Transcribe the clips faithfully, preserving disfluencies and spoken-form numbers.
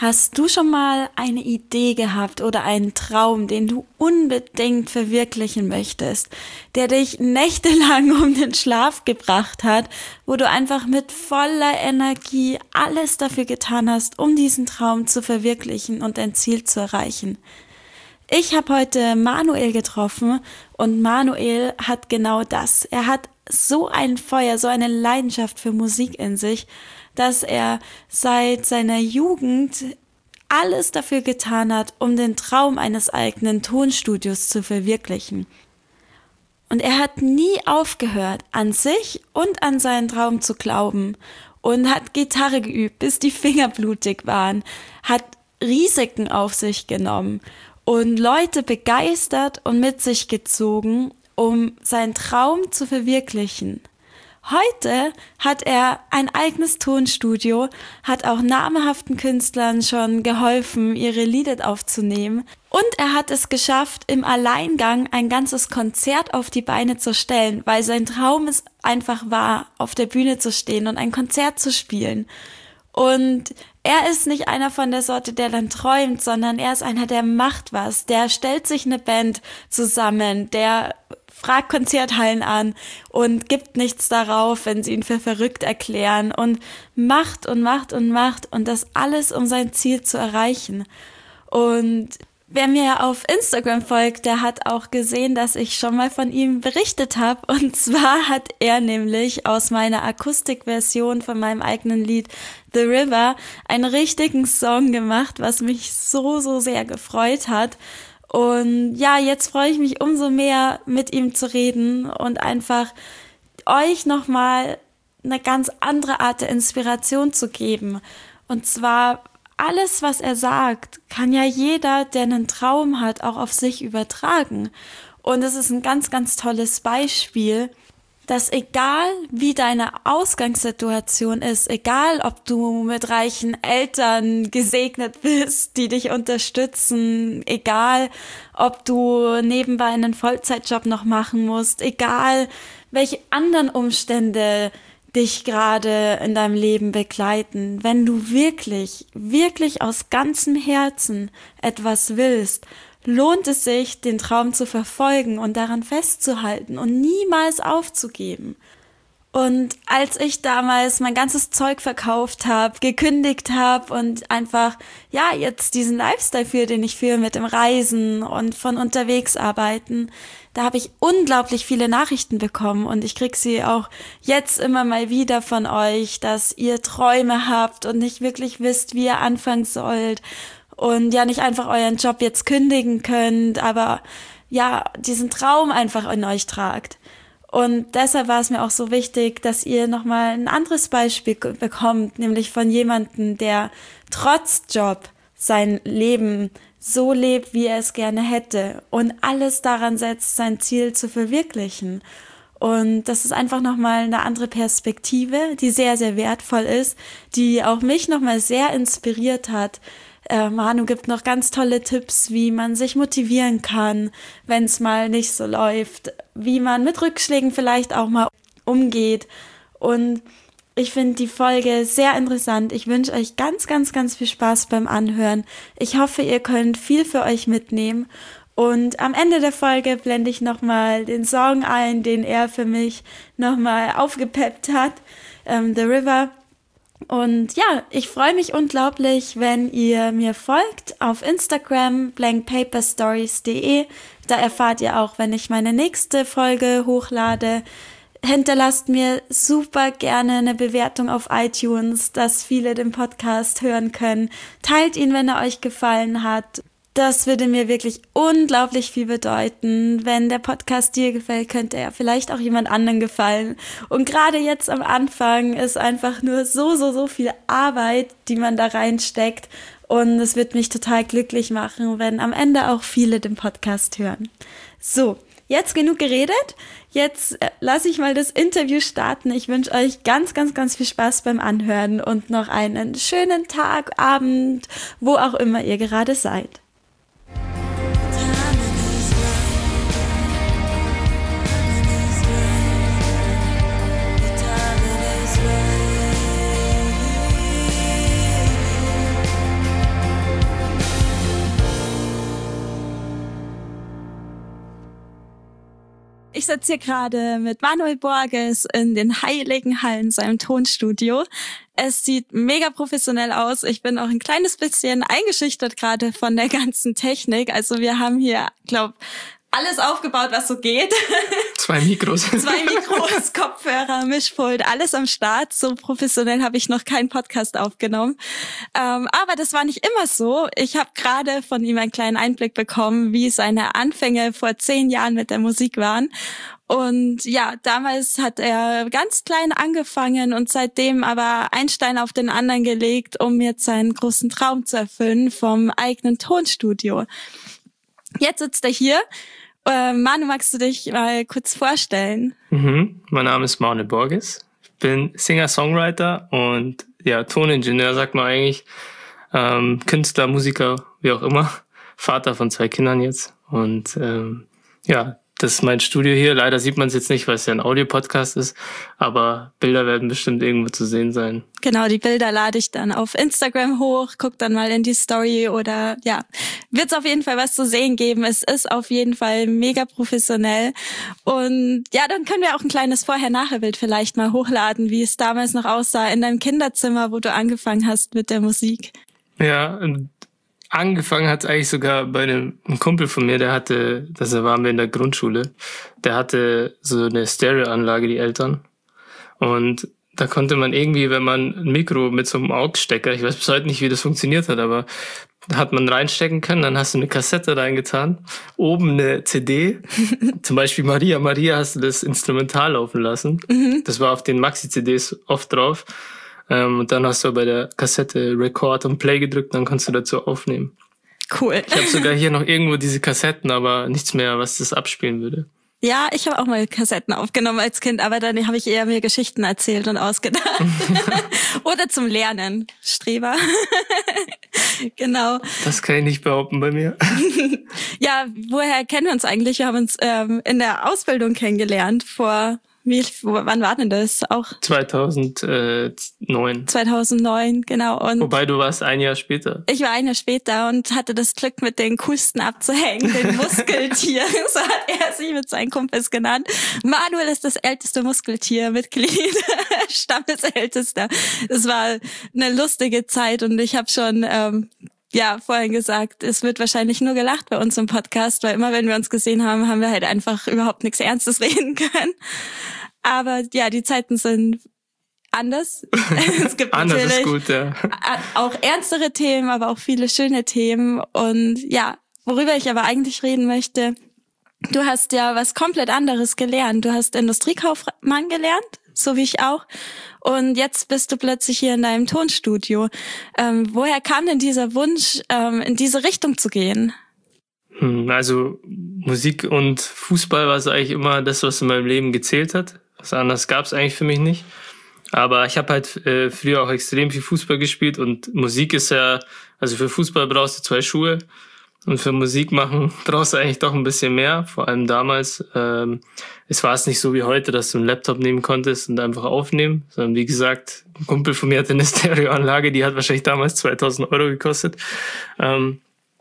Hast du schon mal eine Idee gehabt oder einen Traum, den du unbedingt verwirklichen möchtest, der dich nächtelang um den Schlaf gebracht hat, wo du einfach mit voller Energie alles dafür getan hast, um diesen Traum zu verwirklichen und dein Ziel zu erreichen? Ich habe heute Manuel getroffen und Manuel hat genau das. Er hat so ein Feuer, so eine Leidenschaft für Musik in sich, dass er seit seiner Jugend alles dafür getan hat, um den Traum eines eigenen Tonstudios zu verwirklichen. Und er hat nie aufgehört, an sich und an seinen Traum zu glauben und hat Gitarre geübt, bis die Finger blutig waren, hat Risiken auf sich genommen und Leute begeistert und mit sich gezogen, um seinen Traum zu verwirklichen. Heute hat er ein eigenes Tonstudio, hat auch namhaften Künstlern schon geholfen, ihre Lieder aufzunehmen. Und er hat es geschafft, im Alleingang ein ganzes Konzert auf die Beine zu stellen, weil sein Traum es einfach war, auf der Bühne zu stehen und ein Konzert zu spielen. Und er ist nicht einer von der Sorte, der dann träumt, sondern er ist einer, der macht was. Der stellt sich eine Band zusammen, der fragt Konzerthallen an und gibt nichts darauf, wenn sie ihn für verrückt erklären und macht und macht und macht und das alles, um sein Ziel zu erreichen. Und wer mir auf Instagram folgt, der hat auch gesehen, dass ich schon mal von ihm berichtet habe. Und zwar hat er nämlich aus meiner Akustikversion von meinem eigenen Lied The River einen richtigen Song gemacht, was mich so, so sehr gefreut hat. Und ja, jetzt freue ich mich umso mehr, mit ihm zu reden und einfach euch nochmal eine ganz andere Art der Inspiration zu geben. Und zwar alles, was er sagt, kann ja jeder, der einen Traum hat, auch auf sich übertragen. Und es ist ein ganz, ganz tolles Beispiel, dass egal wie deine Ausgangssituation ist, egal ob du mit reichen Eltern gesegnet bist, die dich unterstützen, egal ob du nebenbei einen Vollzeitjob noch machen musst, egal welche anderen Umstände dich gerade in deinem Leben begleiten, wenn du wirklich, wirklich aus ganzem Herzen etwas willst, lohnt es sich, den Traum zu verfolgen und daran festzuhalten und niemals aufzugeben. Und als ich damals mein ganzes Zeug verkauft habe, gekündigt habe und einfach, ja, jetzt diesen Lifestyle führe, den ich führe mit dem Reisen und von unterwegs arbeiten, da habe ich unglaublich viele Nachrichten bekommen und ich krieg sie auch jetzt immer mal wieder von euch, dass ihr Träume habt und nicht wirklich wisst, wie ihr anfangen sollt und ja nicht einfach euren Job jetzt kündigen könnt, aber ja, diesen Traum einfach in euch tragt. Und deshalb war es mir auch so wichtig, dass ihr nochmal ein anderes Beispiel bekommt, nämlich von jemandem, der trotz Job sein Leben so lebt, wie er es gerne hätte und alles daran setzt, sein Ziel zu verwirklichen. Und das ist einfach nochmal eine andere Perspektive, die sehr, sehr wertvoll ist, die auch mich nochmal sehr inspiriert hat. Äh, Manu gibt noch ganz tolle Tipps, wie man sich motivieren kann, wenn es mal nicht so läuft, wie man mit Rückschlägen vielleicht auch mal umgeht. Und ich finde die Folge sehr interessant. Ich wünsche euch ganz, ganz, ganz viel Spaß beim Anhören. Ich hoffe, ihr könnt viel für euch mitnehmen. Und am Ende der Folge blende ich nochmal den Song ein, den er für mich nochmal aufgepeppt hat, ähm, The River. Und ja, ich freue mich unglaublich, wenn ihr mir folgt auf Instagram, blank paper stories punkt de. Da erfahrt ihr auch, wenn ich meine nächste Folge hochlade. Hinterlasst mir super gerne eine Bewertung auf iTunes, dass viele den Podcast hören können. Teilt ihn, wenn er euch gefallen hat. Das würde mir wirklich unglaublich viel bedeuten. Wenn der Podcast dir gefällt, könnte er vielleicht auch jemand anderen gefallen. Und gerade jetzt am Anfang ist einfach nur so, so, so viel Arbeit, die man da reinsteckt. Und es wird mich total glücklich machen, wenn am Ende auch viele den Podcast hören. So, jetzt genug geredet. Jetzt äh, lasse ich mal das Interview starten. Ich wünsche euch ganz, ganz, ganz viel Spaß beim Anhören und noch einen schönen Tag, Abend, wo auch immer ihr gerade seid. ich sitze hier gerade mit Manuel Borges in den heiligen Hallen seinem Tonstudio. Es sieht mega professionell aus. Ich bin auch ein kleines bisschen eingeschüchtert gerade von der ganzen Technik. Also wir haben hier, glaube alles aufgebaut, was so geht. Zwei Mikros. Zwei Mikros, Kopfhörer, Mischpult, alles am Start. So professionell habe ich noch keinen Podcast aufgenommen. Ähm, aber das war nicht immer so. Ich habe gerade von ihm einen kleinen Einblick bekommen, wie seine Anfänge vor zehn Jahren mit der Musik waren. Und ja, damals hat er ganz klein angefangen und seitdem aber einen Stein auf den anderen gelegt, um jetzt seinen großen Traum zu erfüllen vom eigenen Tonstudio. Jetzt sitzt er hier. Äh, Manu, magst du dich mal kurz vorstellen? Mhm. Mein Name ist Manuel Borges. Ich bin Singer-Songwriter und ja, Toningenieur, sagt man eigentlich. Ähm, Künstler, Musiker, wie auch immer. Vater von zwei Kindern jetzt. Und ähm, ja, das ist mein Studio hier. Leider sieht man es jetzt nicht, weil es ja ein Audio-Podcast ist. Aber Bilder werden bestimmt irgendwo zu sehen sein. Genau, die Bilder lade ich dann auf Instagram hoch. Guck dann mal in die Story oder ja, wird es auf jeden Fall was zu sehen geben. Es ist auf jeden Fall mega professionell. Und ja, dann können wir auch ein kleines Vorher-Nachher-Bild vielleicht mal hochladen, wie es damals noch aussah in deinem Kinderzimmer, wo du angefangen hast mit der Musik. Ja, angefangen hat es eigentlich sogar bei einem, einem Kumpel von mir, der hatte, das waren wir in der Grundschule, der hatte so eine Stereoanlage, die Eltern. Und da konnte man irgendwie, wenn man ein Mikro mit so einem AUX-Stecker, ich weiß bis heute nicht, wie das funktioniert hat, aber da hat man reinstecken können, dann hast du eine Kassette reingetan, oben eine C D, zum Beispiel Maria, Maria hast du das Instrumental laufen lassen. Mhm. Das war auf den Maxi-C Ds oft drauf. Ähm, und dann hast du bei der Kassette Record und Play gedrückt, dann kannst du dazu aufnehmen. Cool. Ich habe sogar hier noch irgendwo diese Kassetten, aber nichts mehr, was das abspielen würde. Ja, ich habe auch mal Kassetten aufgenommen als Kind, aber dann habe ich eher mir Geschichten erzählt und ausgedacht. Oder zum Lernen. Streber. Genau. Das kann ich nicht behaupten bei mir. Ja, woher kennen wir uns eigentlich? Wir haben uns ähm, in der Ausbildung kennengelernt vor... Wie, wann war denn das? Auch zweitausendneun. zweitausendneun, genau. Und wobei du warst ein Jahr später. Ich war ein Jahr später und hatte das Glück, mit den Coolsten abzuhängen, den Muskeltier. So hat er sich mit seinen Kumpels genannt. Manuel ist das älteste Muskeltier-Mitglied, Stammesältester. Es war eine lustige Zeit und ich habe schon... Ähm, ja, vorhin gesagt, es wird wahrscheinlich nur gelacht bei uns im Podcast, weil immer, wenn wir uns gesehen haben, haben wir halt einfach überhaupt nichts Ernstes reden können. Aber ja, die Zeiten sind anders. Es gibt anders natürlich ist gut, ja. Auch ernstere Themen, aber auch viele schöne Themen. Und ja, worüber ich aber eigentlich reden möchte, du hast ja was komplett anderes gelernt. Du hast Industriekaufmann gelernt, so wie ich auch. Und jetzt bist du plötzlich hier in deinem Tonstudio. Ähm, woher kam denn dieser Wunsch, ähm, in diese Richtung zu gehen? Also Musik und Fußball war so eigentlich immer das, was in meinem Leben gezählt hat. Was anderes gab es eigentlich für mich nicht. Aber ich habe halt äh, früher auch extrem viel Fußball gespielt und Musik ist ja, also für Fußball brauchst du zwei Schuhe. Und für Musik machen brauchst du eigentlich doch ein bisschen mehr, vor allem damals. Ähm, es war es nicht so wie heute, dass du einen Laptop nehmen konntest und einfach aufnehmen, sondern wie gesagt, ein Kumpel von mir hatte eine Stereoanlage, die hat wahrscheinlich damals zweitausend Euro gekostet. Ähm,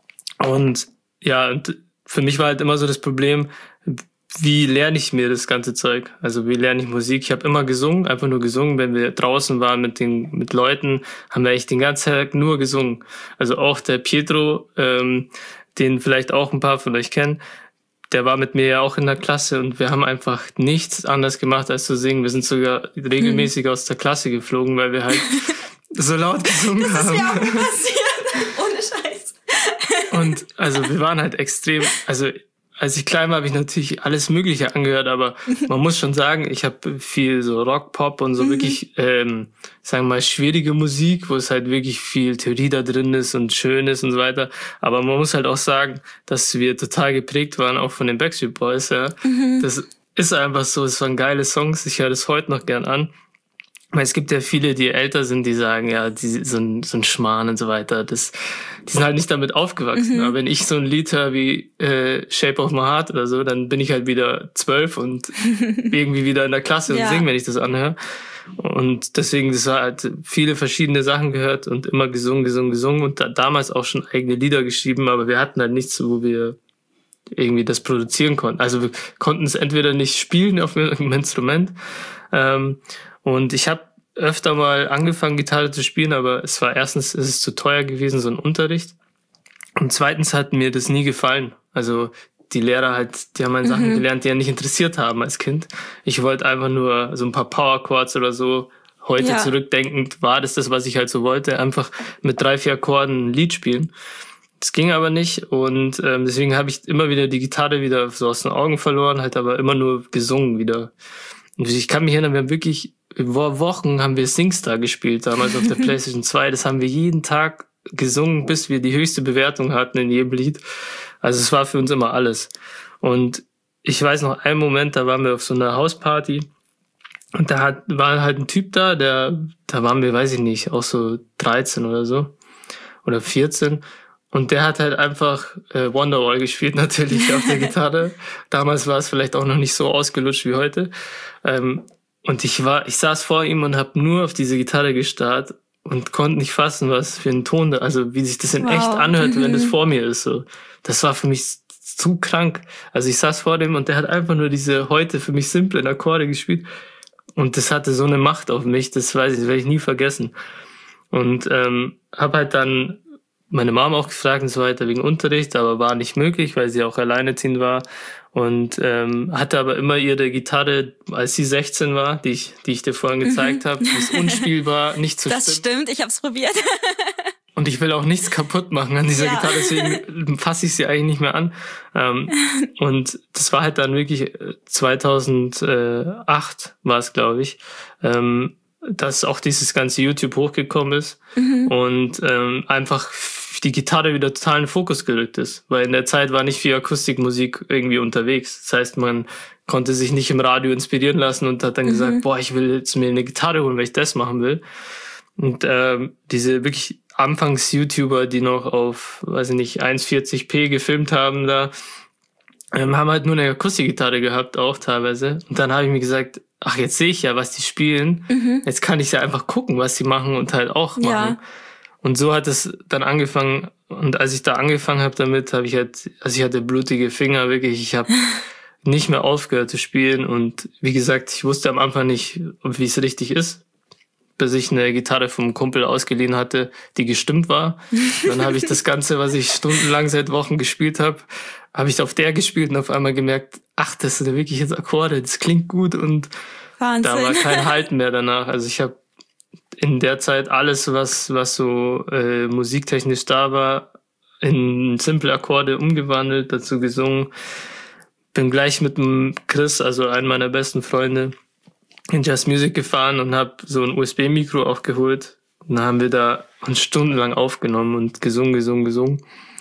und ja, und für mich war halt immer so das Problem, wie lerne ich mir das ganze Zeug? Also wie lerne ich Musik? Ich habe immer gesungen, einfach nur gesungen. Wenn wir draußen waren mit den mit Leuten, haben wir echt den ganzen Tag nur gesungen. Also auch der Pietro, ähm, den vielleicht auch ein paar von euch kennen, der war mit mir ja auch in der Klasse und wir haben einfach nichts anderes gemacht als zu singen. Wir sind sogar regelmäßig hm. aus der Klasse geflogen, weil wir halt so laut gesungen das haben. Das ist mir auch passiert, ohne Scheiß. Und also wir waren halt extrem, also als ich klein war, habe ich natürlich alles Mögliche angehört, aber man muss schon sagen, ich habe viel so Rock, Pop und so mhm. wirklich, ähm, sagen wir mal, schwierige Musik, wo es halt wirklich viel Theorie da drin ist und schön ist und so weiter. Aber man muss halt auch sagen, dass wir total geprägt waren, auch von den Backstreet Boys. Ja. Mhm. Das ist einfach so, es waren geile Songs, ich höre das heute noch gern an. Weil es gibt ja viele, die älter sind, die sagen, ja, die, so ein, so ein Schmarrn und so weiter. Das, die sind halt nicht damit aufgewachsen. Mhm. Aber wenn ich so ein Lied höre wie äh, Shape of My Heart oder so, dann bin ich halt wieder zwölf und irgendwie wieder in der Klasse ja. und singe, wenn ich das anhöre. Und deswegen, das war halt viele verschiedene Sachen gehört und immer gesungen, gesungen, gesungen und da, damals auch schon eigene Lieder geschrieben, aber wir hatten halt nichts, wo wir irgendwie das produzieren konnten. Also wir konnten es entweder nicht spielen auf irgendeinem Instrument. Ähm, und ich habe öfter mal angefangen, Gitarre zu spielen, aber es war erstens, ist es zu teuer gewesen, so ein Unterricht. Und zweitens hat mir das nie gefallen. Also die Lehrer halt, die haben halt mhm. Sachen gelernt, die ja nicht interessiert haben als Kind. Ich wollte einfach nur so ein paar Power Chords oder so. Heute ja. zurückdenkend war das das, was ich halt so wollte. Einfach mit drei, vier Akkorden ein Lied spielen. Das ging aber nicht und ähm, deswegen habe ich immer wieder die Gitarre wieder so aus den Augen verloren, halt aber immer nur gesungen wieder. Und ich kann mich erinnern, wir haben wirklich, vor Wochen haben wir Singstar gespielt, damals auf der PlayStation zwei. Das haben wir jeden Tag gesungen, bis wir die höchste Bewertung hatten in jedem Lied. Also es war für uns immer alles. Und ich weiß noch einen Moment, da waren wir auf so einer Hausparty und da hat, war halt ein Typ da, der, da waren wir, weiß ich nicht, auch so dreizehn oder so oder vierzehn. Und der hat halt einfach äh, Wonderwall gespielt, natürlich auf der Gitarre. Damals war es vielleicht auch noch nicht so ausgelutscht wie heute. Ähm, und ich war, ich saß vor ihm und habe nur auf diese Gitarre gestarrt und konnte nicht fassen, was für ein Ton da, also wie sich das in wow. echt anhört, wenn das vor mir ist. So, das war für mich zu krank. Also ich saß vor dem und der hat einfach nur diese heute für mich simplen Akkorde gespielt. Und das hatte so eine Macht auf mich, das weiß ich, das werde ich nie vergessen. Und ähm, habe halt dann meine Mom auch gefragt und so weiter wegen Unterricht, aber war nicht möglich, weil sie auch alleinerziehend war und ähm, hatte aber immer ihre Gitarre, als sie sechzehn war, die ich, die ich dir vorhin gezeigt mhm. habe, die ist unspielbar, nicht zu Das stimmt, stimmt ich habe es probiert. Und ich will auch nichts kaputt machen an dieser ja. Gitarre, deswegen fasse ich sie eigentlich nicht mehr an. Ähm, und das war halt dann wirklich zweitausendacht war es, glaube ich, ähm, dass auch dieses ganze YouTube hochgekommen ist mhm. und ähm, einfach die Gitarre wieder total in den Fokus gerückt ist. Weil in der Zeit war nicht viel Akustikmusik irgendwie unterwegs. Das heißt, man konnte sich nicht im Radio inspirieren lassen und hat dann mhm. gesagt, boah, ich will jetzt mir eine Gitarre holen, weil ich das machen will. Und ähm, diese wirklich Anfangs-YouTuber, die noch auf, weiß ich nicht, eins vierzig p gefilmt haben da, ähm, haben halt nur eine Akustikgitarre gehabt, auch teilweise. Und dann habe ich mir gesagt, ach, jetzt sehe ich ja, was die spielen. Mhm. Jetzt kann ich ja einfach gucken, was sie machen und halt auch machen. Ja. Und so hat es dann angefangen. Und als ich da angefangen habe damit, habe ich halt, also ich hatte blutige Finger, wirklich. Ich habe nicht mehr aufgehört zu spielen. Und wie gesagt, ich wusste am Anfang nicht, wie es richtig ist, bis ich eine Gitarre vom Kumpel ausgeliehen hatte, die gestimmt war. Dann habe ich das Ganze, was ich stundenlang seit Wochen gespielt habe, habe ich auf der gespielt und auf einmal gemerkt, ach, das sind wirklich jetzt Akkorde, das klingt gut und Wahnsinn. Da war kein Halten mehr danach. Also ich habe in der Zeit alles, was was so äh, musiktechnisch da war, in simple Akkorde umgewandelt, dazu gesungen. Bin gleich mit dem Chris, also einem meiner besten Freunde, in Just Music gefahren und habe so ein U S B-Mikro auch geholt. Und dann haben wir da uns stundenlang aufgenommen und gesungen, gesungen, gesungen.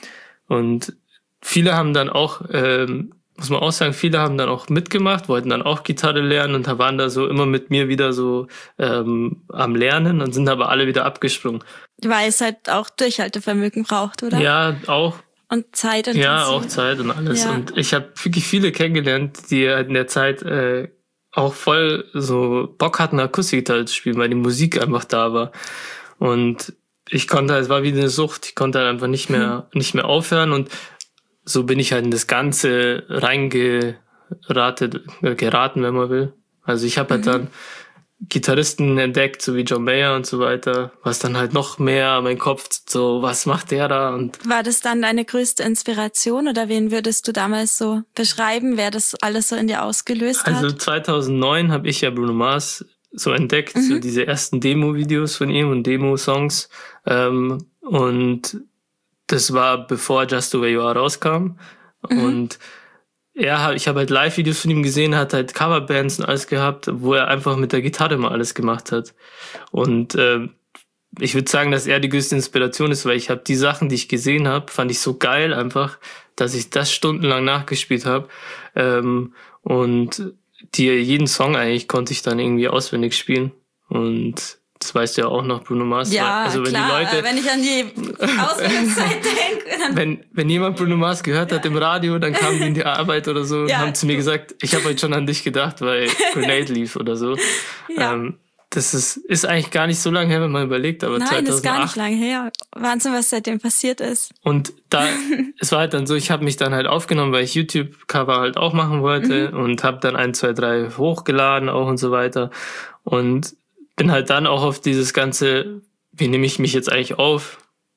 Und viele haben dann auch, ähm, muss man auch sagen, viele haben dann auch mitgemacht, wollten dann auch Gitarre lernen und waren da so immer mit mir wieder so ähm, am Lernen und sind aber alle wieder abgesprungen. Weil es halt auch Durchhaltevermögen braucht, oder? Ja, auch. Und Zeit und Ja, auch Zeit und alles. Ja. Und ich habe wirklich viele kennengelernt, die halt in der Zeit äh, auch voll so Bock hatten, Akustikgitarre zu spielen, weil die Musik einfach da war. Und ich konnte, es war wie eine Sucht, ich konnte halt einfach nicht mehr, mhm. nicht mehr aufhören und so bin ich halt in das Ganze reingeraten, geraten, wenn man will. Also ich habe halt mhm. dann Gitarristen entdeckt, so wie John Mayer und so weiter, was dann halt noch mehr mein Kopf so, was macht der da? Und war das dann deine größte Inspiration oder wen würdest du damals so beschreiben, wer das alles so in dir ausgelöst hat? Also zweitausendneun habe ich ja Bruno Mars so entdeckt, mhm. so diese ersten Demo-Videos von ihm und Demo-Songs ähm, und das war bevor Just the Way You Are rauskam mhm. und er, ich habe halt Live-Videos von ihm gesehen, hat halt Coverbands und alles gehabt, wo er einfach mit der Gitarre mal alles gemacht hat. Und äh, ich würde sagen, dass er die größte Inspiration ist, weil ich habe die Sachen, die ich gesehen habe, fand ich so geil einfach, dass ich das stundenlang nachgespielt habe. Ähm, und die, jeden Song eigentlich konnte ich dann irgendwie auswendig spielen. Und das weißt du ja auch noch, Bruno Mars. Ja, also wenn klar, die Leute, wenn ich an die Ausbildungszeit denke. Wenn, wenn jemand Bruno Mars gehört hat im Radio, dann kamen die in die Arbeit oder so und ja, haben zu mir gesagt, ich habe heute schon an dich gedacht, weil Grenade lief oder so. Ja. Ähm, das ist, ist eigentlich gar nicht so lange her, wenn man überlegt, aber Nein, zweitausendacht. das ist gar nicht lange her. Wahnsinn, was seitdem passiert ist. Und da, es war halt dann so, ich habe mich dann halt aufgenommen, weil ich YouTube-Cover halt auch machen wollte mhm. und habe dann ein, zwei, drei hochgeladen auch und so weiter. Und bin halt dann auch auf dieses ganze, wie nehme ich mich jetzt eigentlich auf?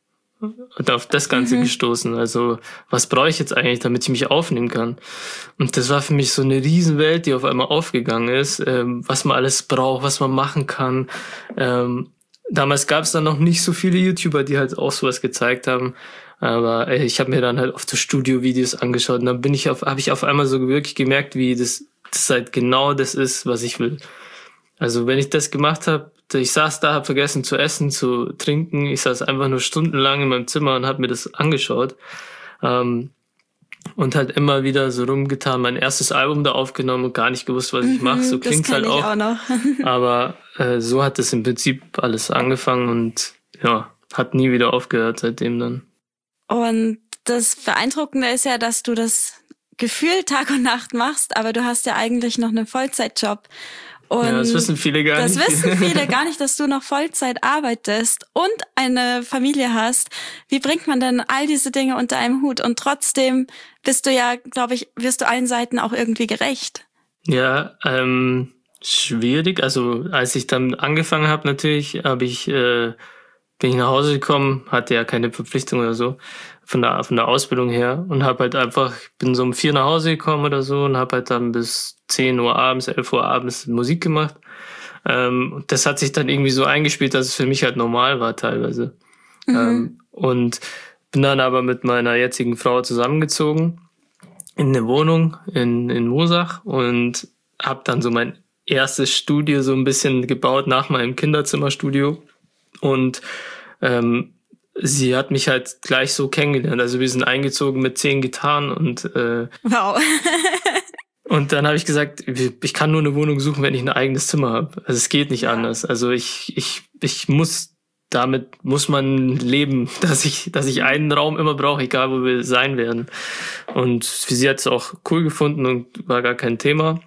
Und auf das Ganze mhm. gestoßen. Also, was brauche ich jetzt eigentlich, damit ich mich aufnehmen kann? Und das war für mich so eine Riesenwelt, die auf einmal aufgegangen ist, ähm, was man alles braucht, was man machen kann. Ähm, damals gab es dann noch nicht so viele YouTuber, die halt auch sowas gezeigt haben. Aber ey, ich habe mir dann halt oft so Studio-Videos angeschaut und dann bin ich auf, habe ich auf einmal so wirklich gemerkt, wie das, das halt genau das ist, was ich will. Also, wenn ich das gemacht habe, ich saß da, habe vergessen zu essen, zu trinken. Ich saß einfach nur stundenlang in meinem Zimmer und habe mir das angeschaut. Ähm, und halt immer wieder so rumgetan, mein erstes Album da aufgenommen und gar nicht gewusst, was ich mache. So klingt's halt auch. auch noch. Aber äh, so hat es im Prinzip alles angefangen und ja, hat nie wieder aufgehört seitdem dann. Und das Beeindruckende ist ja, dass du das gefühlt Tag und Nacht machst, aber du hast ja eigentlich noch einen Vollzeitjob. Und ja, das wissen viele gar das nicht. Das wissen viele gar nicht, dass du noch Vollzeit arbeitest und eine Familie hast. Wie bringt man denn all diese Dinge unter einem Hut? Und trotzdem bist du ja, glaube ich, wirst du allen Seiten auch irgendwie gerecht. Ja, ähm, schwierig. Also als ich dann angefangen habe, natürlich, habe ich äh, bin ich nach Hause gekommen, hatte ja keine Verpflichtung oder so von der von der Ausbildung her und habe halt einfach, bin so um vier nach Hause gekommen oder so und habe halt dann bis zehn Uhr abends, elf Uhr abends Musik gemacht. Ähm, und das hat sich dann irgendwie so eingespielt, dass es für mich halt normal war teilweise. Mhm. Ähm, und bin dann aber mit meiner jetzigen Frau zusammengezogen in eine Wohnung in in Moosach und habe dann so mein erstes Studio so ein bisschen gebaut nach meinem Kinderzimmerstudio. Und ähm, sie hat mich halt gleich so kennengelernt. Also wir sind eingezogen mit zehn Gitarren und äh, wow. Und dann habe ich gesagt, ich kann nur eine Wohnung suchen, wenn ich ein eigenes Zimmer habe. Also es geht nicht ja. anders. Also ich ich ich muss damit muss man leben, dass ich dass ich einen Raum immer brauche, egal wo wir sein werden. Und sie hat es auch cool gefunden und war gar kein Thema.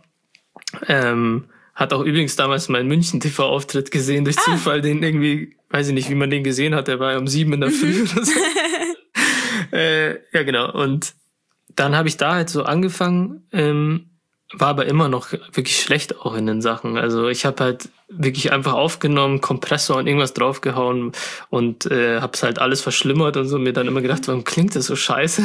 Ähm, hat auch übrigens damals meinen München-T V-Auftritt gesehen durch ah. Zufall, den irgendwie, weiß ich nicht, wie man den gesehen hat, der war ja um sieben in der Früh oder so. äh, ja, genau. Und dann habe ich da halt so angefangen, ähm, war aber immer noch wirklich schlecht auch in den Sachen. Also ich habe halt wirklich einfach aufgenommen, Kompressor und irgendwas draufgehauen und äh, habe es halt alles verschlimmert und so. Mir dann immer gedacht, warum klingt das so scheiße?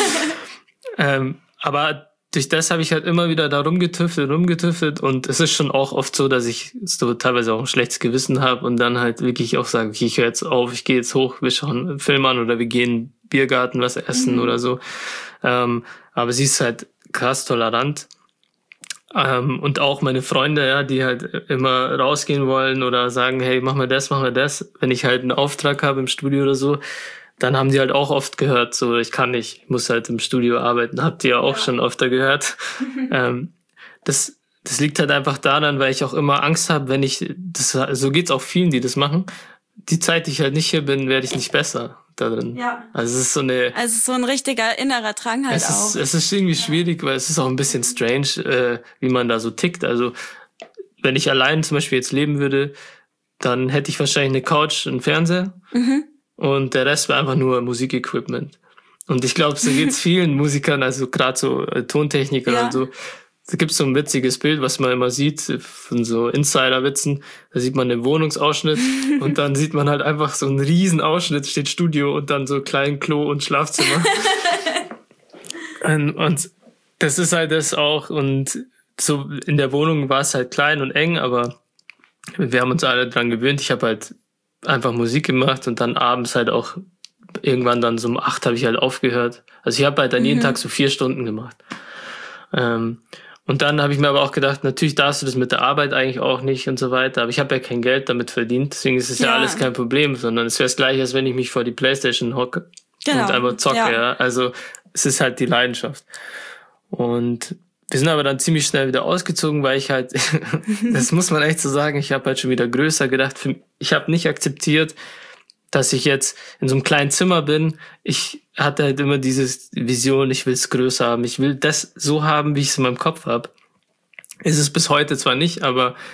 ähm, aber durch das habe ich halt immer wieder da rumgetüftelt, rumgetüftelt und es ist schon auch oft so, dass ich so teilweise auch ein schlechtes Gewissen habe und dann halt wirklich auch sage, okay, ich höre jetzt auf, ich gehe jetzt hoch, wir schauen einen Film an oder wir gehen in den Biergarten was essen mhm. oder so. Ähm, aber sie ist halt krass tolerant. Ähm, und auch meine Freunde, ja, die halt immer rausgehen wollen oder sagen, hey, mach mal das, mach mal das. Wenn ich halt einen Auftrag habe im Studio oder so, dann haben die halt auch oft gehört, so, ich kann nicht, ich muss halt im Studio arbeiten. Habt ihr ja auch ja. schon öfter gehört. ähm, das, das liegt halt einfach daran, weil ich auch immer Angst habe, wenn ich, das, so geht's auch vielen, die das machen. Die Zeit, die ich halt nicht hier bin, werde ich nicht besser da drin. Ja. Also es ist so eine... Also so ein richtiger innerer Drang halt es auch. Ist, es ist irgendwie ja. schwierig, weil es ist auch ein bisschen strange, äh, wie man da so tickt. Also wenn ich allein zum Beispiel jetzt leben würde, dann hätte ich wahrscheinlich eine Couch, einen Fernseher mhm. und der Rest wäre einfach nur Musikequipment. Und ich glaube, so geht's vielen Musikern, also gerade so äh, Tontechniker ja. und so. Da gibt's so ein witziges Bild, was man immer sieht, von so Insider-Witzen. Da sieht man einen Wohnungsausschnitt und dann sieht man halt einfach so einen riesen Ausschnitt, steht Studio und dann so klein Klo und Schlafzimmer. und, und das ist halt das auch. Und so in der Wohnung war es halt klein und eng, aber wir haben uns alle dran gewöhnt. Ich habe halt einfach Musik gemacht und dann abends halt auch irgendwann dann so um acht habe ich halt aufgehört. Also ich habe halt dann mhm. jeden Tag so vier Stunden gemacht. Ähm, Und dann habe ich mir aber auch gedacht, natürlich darfst du das mit der Arbeit eigentlich auch nicht und so weiter. Aber ich habe ja kein Geld damit verdient, deswegen ist es ja, ja alles kein Problem, sondern es wäre das Gleiche, als wenn ich mich vor die Playstation hocke genau. und einfach zocke. Ja. Ja. Also es ist halt die Leidenschaft. Und wir sind aber dann ziemlich schnell wieder ausgezogen, weil ich halt, das muss man echt so sagen, ich habe halt schon wieder größer gedacht. Ich habe nicht akzeptiert, dass ich jetzt in so einem kleinen Zimmer bin. Ich hatte halt immer diese Vision, ich will es größer haben. Ich will das so haben, wie ich es in meinem Kopf habe. Ist es bis heute zwar nicht, aber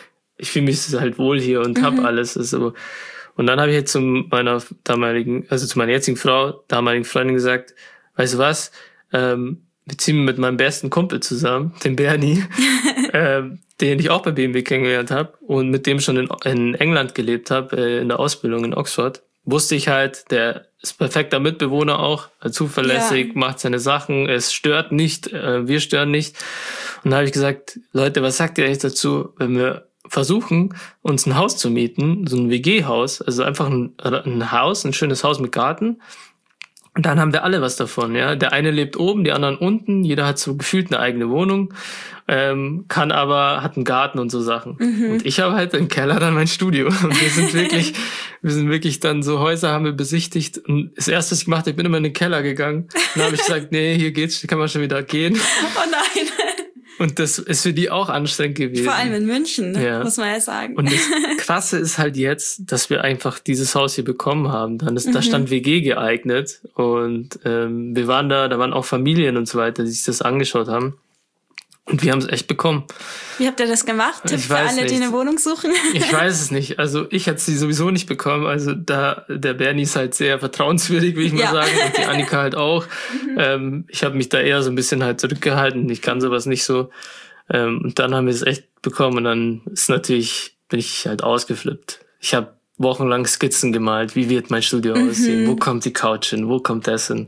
ich fühle mich halt wohl hier und mhm. habe alles. Also, und dann habe ich jetzt zu meiner damaligen, also zu meiner jetzigen Frau, damaligen Freundin gesagt, weißt du was, ähm, wir ziehen mit meinem besten Kumpel zusammen, dem Bernie, ähm, den ich auch bei B M W kennengelernt habe und mit dem schon in, in England gelebt habe, äh, in der Ausbildung in Oxford. Wusste ich halt, der ist perfekter Mitbewohner auch, zuverlässig, ja. macht seine Sachen, es stört nicht, äh, wir stören nicht. Und da habe ich gesagt, Leute, was sagt ihr eigentlich dazu, wenn wir versuchen, uns ein Haus zu mieten, so ein W G-Haus, also einfach ein, ein Haus, ein schönes Haus mit Garten. Und dann haben wir alle was davon, ja. Der eine lebt oben, die anderen unten, jeder hat so gefühlt eine eigene Wohnung, ähm, kann aber, hat einen Garten und so Sachen. Mhm. Und ich habe halt im Keller dann mein Studio. Und wir sind wirklich, wir sind wirklich dann so Häuser haben wir besichtigt. Und das erste, was ich gemacht habe, ich bin immer in den Keller gegangen. Und dann habe ich gesagt, nee, hier geht's, kann man schon wieder gehen. Oh nein. Und das ist für die auch anstrengend gewesen. Vor allem in München, ja. muss man ja sagen. Und das Krasse ist halt jetzt, dass wir einfach dieses Haus hier bekommen haben. Dann ist, mhm. da stand W G geeignet und ähm, wir waren da, da waren auch Familien und so weiter, die sich das angeschaut haben. Und wir haben es echt bekommen. Wie habt ihr das gemacht? Tipp für alle, nicht. die eine Wohnung suchen? Ich weiß es nicht. Also ich hätte sie sowieso nicht bekommen. Also da der Bernie ist halt sehr vertrauenswürdig, will ich ja. mal sagen. Und die Annika halt auch. Mhm. Ähm, ich habe mich da eher so ein bisschen halt zurückgehalten. Ich kann sowas nicht so. Ähm, und dann haben wir es echt bekommen. Und dann ist natürlich, bin ich halt ausgeflippt. Ich habe wochenlang Skizzen gemalt. Wie wird mein Studio mhm. aussehen? Wo kommt die Couch hin? Wo kommt das hin?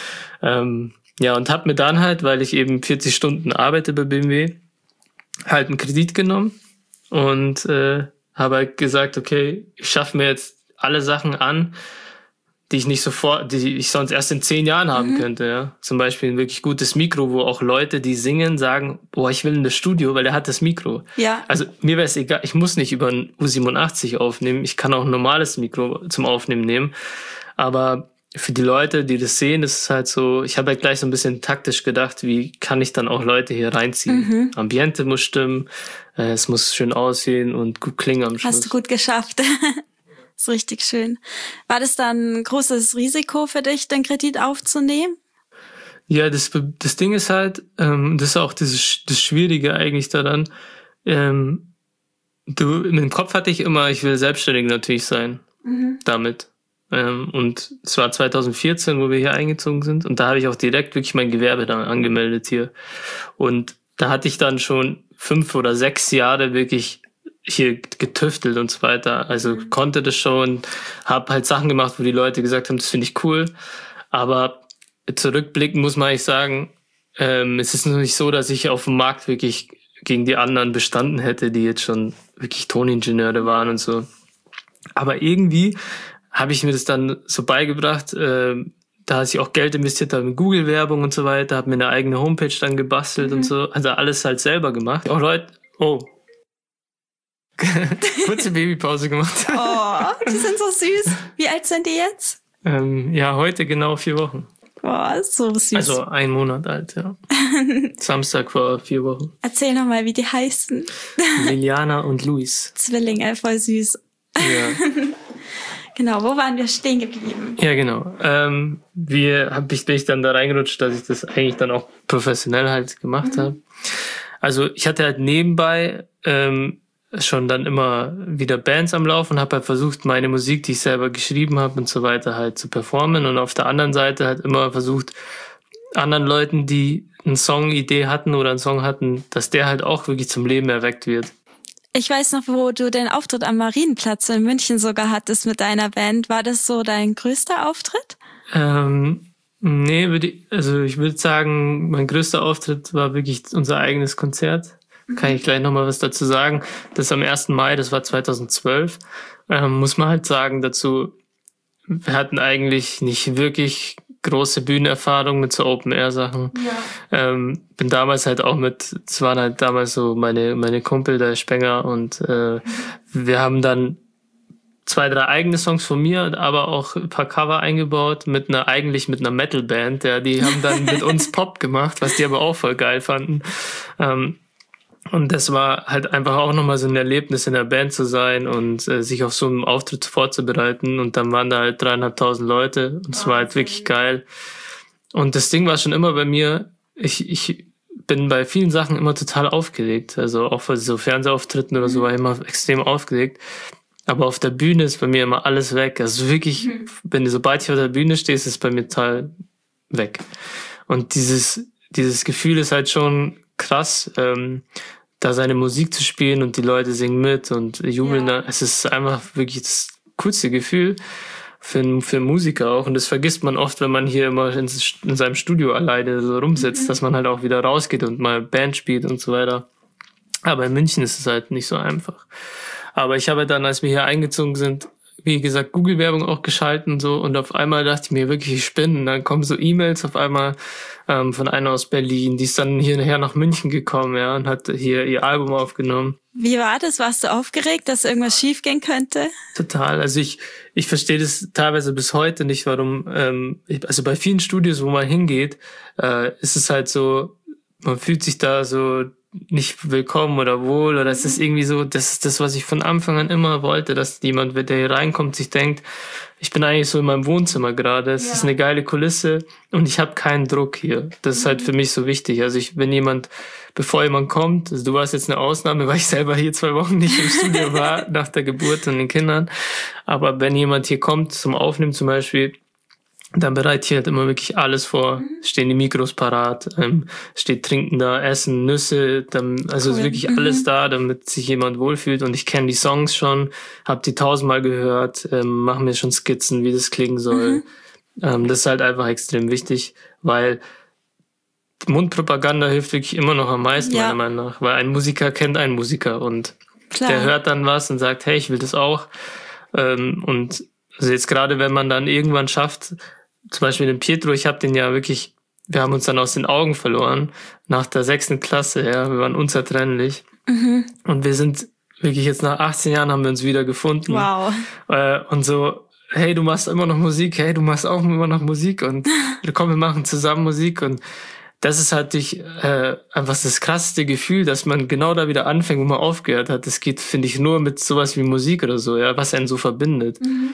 Ähm, Ja, und hab mir dann halt, weil ich eben vierzig Stunden arbeite bei B M W, halt einen Kredit genommen und äh, habe halt gesagt, okay, ich schaffe mir jetzt alle Sachen an, die ich nicht sofort, die ich sonst erst in zehn Jahren haben mhm. könnte. Ja, zum Beispiel ein wirklich gutes Mikro, wo auch Leute, die singen, sagen, boah, ich will in das Studio, weil der hat das Mikro. Ja. Also mir wäre es egal, ich muss nicht über ein U siebenundachtzig aufnehmen, ich kann auch ein normales Mikro zum Aufnehmen nehmen, aber für die Leute, die das sehen, ist es halt so, ich habe halt gleich so ein bisschen taktisch gedacht, wie kann ich dann auch Leute hier reinziehen? Mhm. Ambiente muss stimmen, äh, es muss schön aussehen und gut klingen am Schluss. Hast du gut geschafft. Ist richtig schön. War das dann ein großes Risiko für dich, den Kredit aufzunehmen? Ja, das, das Ding ist halt, ähm, das ist auch das, das Schwierige eigentlich daran, ähm, du, in dem Kopf hatte ich immer, ich will selbstständig natürlich sein, mhm. damit. Ähm, und es war zwanzig vierzehn, wo wir hier eingezogen sind. Und da habe ich auch direkt wirklich mein Gewerbe dann angemeldet hier. Und da hatte ich dann schon fünf oder sechs Jahre wirklich hier getüftelt und so weiter. Also mhm. konnte das schon, habe halt Sachen gemacht, wo die Leute gesagt haben, das finde ich cool. Aber zurückblickend muss man eigentlich sagen, ähm, es ist noch nicht so, dass ich auf dem Markt wirklich gegen die anderen bestanden hätte, die jetzt schon wirklich Toningenieure waren und so. Aber irgendwie habe ich mir das dann so beigebracht, äh, da ich auch Geld investiert habe in Google-Werbung und so weiter, habe mir eine eigene Homepage dann gebastelt mhm. und so, also alles halt selber gemacht. Auch Leute, oh, kurze Babypause gemacht. Oh, die sind so süß. Wie alt sind die jetzt? Ähm, ja, heute genau vier Wochen. Oh, so süß. Also ein Monat alt, ja. Samstag vor vier Wochen. Erzähl nochmal, wie die heißen. Liliana und Luis. Zwillinge, voll süß. Ja. Genau, wo waren wir stehen geblieben? Ja, genau. Ähm, wie hab ich, bin ich dann da reingerutscht, dass ich das eigentlich dann auch professionell halt gemacht mhm. habe. Also ich hatte halt nebenbei ähm, schon dann immer wieder Bands am Laufen und habe halt versucht, meine Musik, die ich selber geschrieben habe und so weiter, halt zu performen. Und auf der anderen Seite halt immer versucht, anderen Leuten, die eine Songidee hatten oder einen Song hatten, dass der halt auch wirklich zum Leben erweckt wird. Ich weiß noch, wo du den Auftritt am Marienplatz in München sogar hattest mit deiner Band. War das so dein größter Auftritt? Ähm, nee, würde ich, also ich würde sagen, mein größter Auftritt war wirklich unser eigenes Konzert. Mhm. Kann ich gleich nochmal was dazu sagen. Das am ersten Mai, das war zweitausendzwölf. Ähm, muss man halt sagen dazu, wir hatten eigentlich nicht wirklich große Bühnenerfahrung mit so Open-Air-Sachen. Ja. Ähm, bin damals halt auch mit, es waren halt damals so meine meine Kumpel, der Spenger, und äh, mhm. wir haben dann zwei, drei eigene Songs von mir, aber auch ein paar Cover eingebaut mit einer, eigentlich mit einer Metal-Band. Ja, die haben dann mit uns Pop gemacht, was die aber auch voll geil fanden. Ähm, Und das war halt einfach auch nochmal so ein Erlebnis, in der Band zu sein und äh, sich auf so einen Auftritt vorzubereiten. Und dann waren da halt dreieinhalbtausend Leute und es war halt wirklich geil. Und das Ding war schon immer bei mir, ich, ich bin bei vielen Sachen immer total aufgeregt. Also auch bei so Fernsehauftritten oder so war ich immer extrem aufgeregt. Aber auf der Bühne ist bei mir immer alles weg. Also wirklich, mhm. wenn du, sobald ich auf der Bühne stehe, ist es bei mir total weg. Und dieses, dieses Gefühl ist halt schon krass, ähm, da seine Musik zu spielen und die Leute singen mit und jubeln ja. da. Es ist einfach wirklich das coolste Gefühl für, für Musiker auch. Und das vergisst man oft, wenn man hier immer in, in seinem Studio alleine so rumsitzt, mhm. dass man halt auch wieder rausgeht und mal Band spielt und so weiter. Aber in München ist es halt nicht so einfach. Aber ich habe dann, als wir hier eingezogen sind, wie gesagt, Google-Werbung auch geschalten und so. Und auf einmal dachte ich mir wirklich, ich spinne. Und dann kommen so E-Mails auf einmal ähm, von einer aus Berlin. Die ist dann hierher nach München gekommen, ja, und hat hier ihr Album aufgenommen. Wie war das? Warst du aufgeregt, dass irgendwas schief gehen könnte? Total. Also ich ich verstehe das teilweise bis heute nicht, warum, ähm, ich, also bei vielen Studios, wo man hingeht, äh, ist es halt so, man fühlt sich da so nicht willkommen oder wohl, oder es ist irgendwie so, das ist das, was ich von Anfang an immer wollte, dass jemand, der hier reinkommt, sich denkt, ich bin eigentlich so in meinem Wohnzimmer gerade, es ja. ist eine geile Kulisse und ich habe keinen Druck hier. Das ist mhm. halt für mich so wichtig. Also ich, wenn jemand, bevor jemand kommt, also du warst jetzt eine Ausnahme, weil ich selber hier zwei Wochen nicht im Studio war, nach der Geburt und den Kindern, aber wenn jemand hier kommt zum Aufnehmen zum Beispiel, dann bereite ich halt immer wirklich alles vor. Mhm. Stehen die Mikros parat, ähm, steht Trinken da, Essen, Nüsse, dann, also cool. ist wirklich mhm. alles da, damit sich jemand wohlfühlt. Und ich kenne die Songs schon, habe die tausendmal gehört, ähm, mache mir schon Skizzen, wie das klingen soll. Mhm. Ähm, das ist halt einfach extrem wichtig, weil Mundpropaganda hilft wirklich immer noch am meisten, ja. meiner Meinung nach. Weil ein Musiker kennt einen Musiker und Klar. der hört dann was und sagt, hey, ich will das auch. Ähm, und also jetzt gerade, wenn man dann irgendwann schafft, zum Beispiel den Pietro, ich habe den ja wirklich, wir haben uns dann aus den Augen verloren, nach der sechsten Klasse, ja, wir waren unzertrennlich. Mhm. Und wir sind wirklich jetzt nach achtzehn Jahren haben wir uns wieder gefunden. Wow. Äh, und so, hey, du machst immer noch Musik, hey, du machst auch immer noch Musik und komm, wir machen zusammen Musik. Und das ist halt durch, äh, einfach das krasseste Gefühl, dass man genau da wieder anfängt, wo man aufgehört hat. Das geht, finde ich, nur mit sowas wie Musik oder so, ja, was einen so verbindet. Mhm.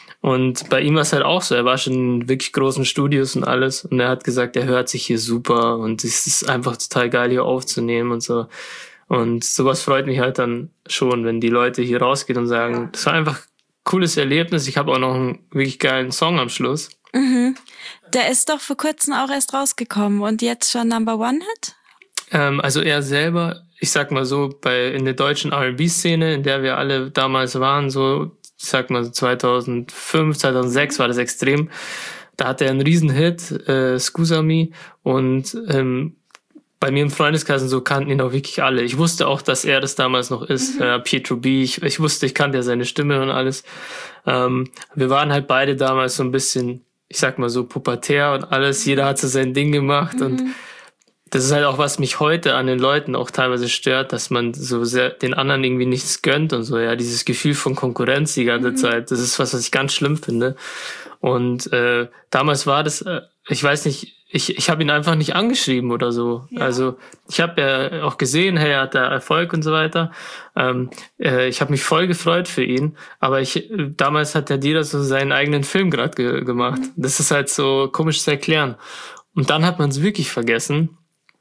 Und bei ihm war es halt auch so, er war schon in wirklich großen Studios und alles und er hat gesagt, er hört sich hier super und es ist einfach total geil, hier aufzunehmen und so. Und sowas freut mich halt dann schon, wenn die Leute hier rausgehen und sagen, das war einfach ein cooles Erlebnis, ich habe auch noch einen wirklich geilen Song am Schluss. Mhm. Der ist doch vor kurzem auch erst rausgekommen und jetzt schon Number One Hit? Ähm, also er selber, ich sag mal so, bei in der deutschen R and B-Szene, in der wir alle damals waren, so ich sag mal zweitausendfünf, zweitausendsechs war das extrem. Da hatte er einen Riesenhit, äh, Scusa Me, und ähm, bei mir im Freundeskreis und so kannten ihn auch wirklich alle. Ich wusste auch, dass er das damals noch ist, mhm. äh, Pietro B. Ich, ich wusste, ich kannte ja seine Stimme und alles. Ähm, wir waren halt beide damals so ein bisschen, ich sag mal so pubertär und alles. Jeder hat so sein Ding gemacht mhm. und das ist halt auch, was mich heute an den Leuten auch teilweise stört, dass man so sehr den anderen irgendwie nichts gönnt und so, ja, dieses Gefühl von Konkurrenz die ganze mhm. Zeit, das ist was, was ich ganz schlimm finde. Und äh, damals war das, äh, ich weiß nicht, ich ich habe ihn einfach nicht angeschrieben oder so. Ja. Also ich habe ja auch gesehen, hey, er hat da Erfolg und so weiter. Ähm, äh, ich habe mich voll gefreut für ihn, aber ich damals hat der Dieter so seinen eigenen Film gerade ge- gemacht. Mhm. Das ist halt so komisch zu erklären. Und dann hat man es wirklich vergessen.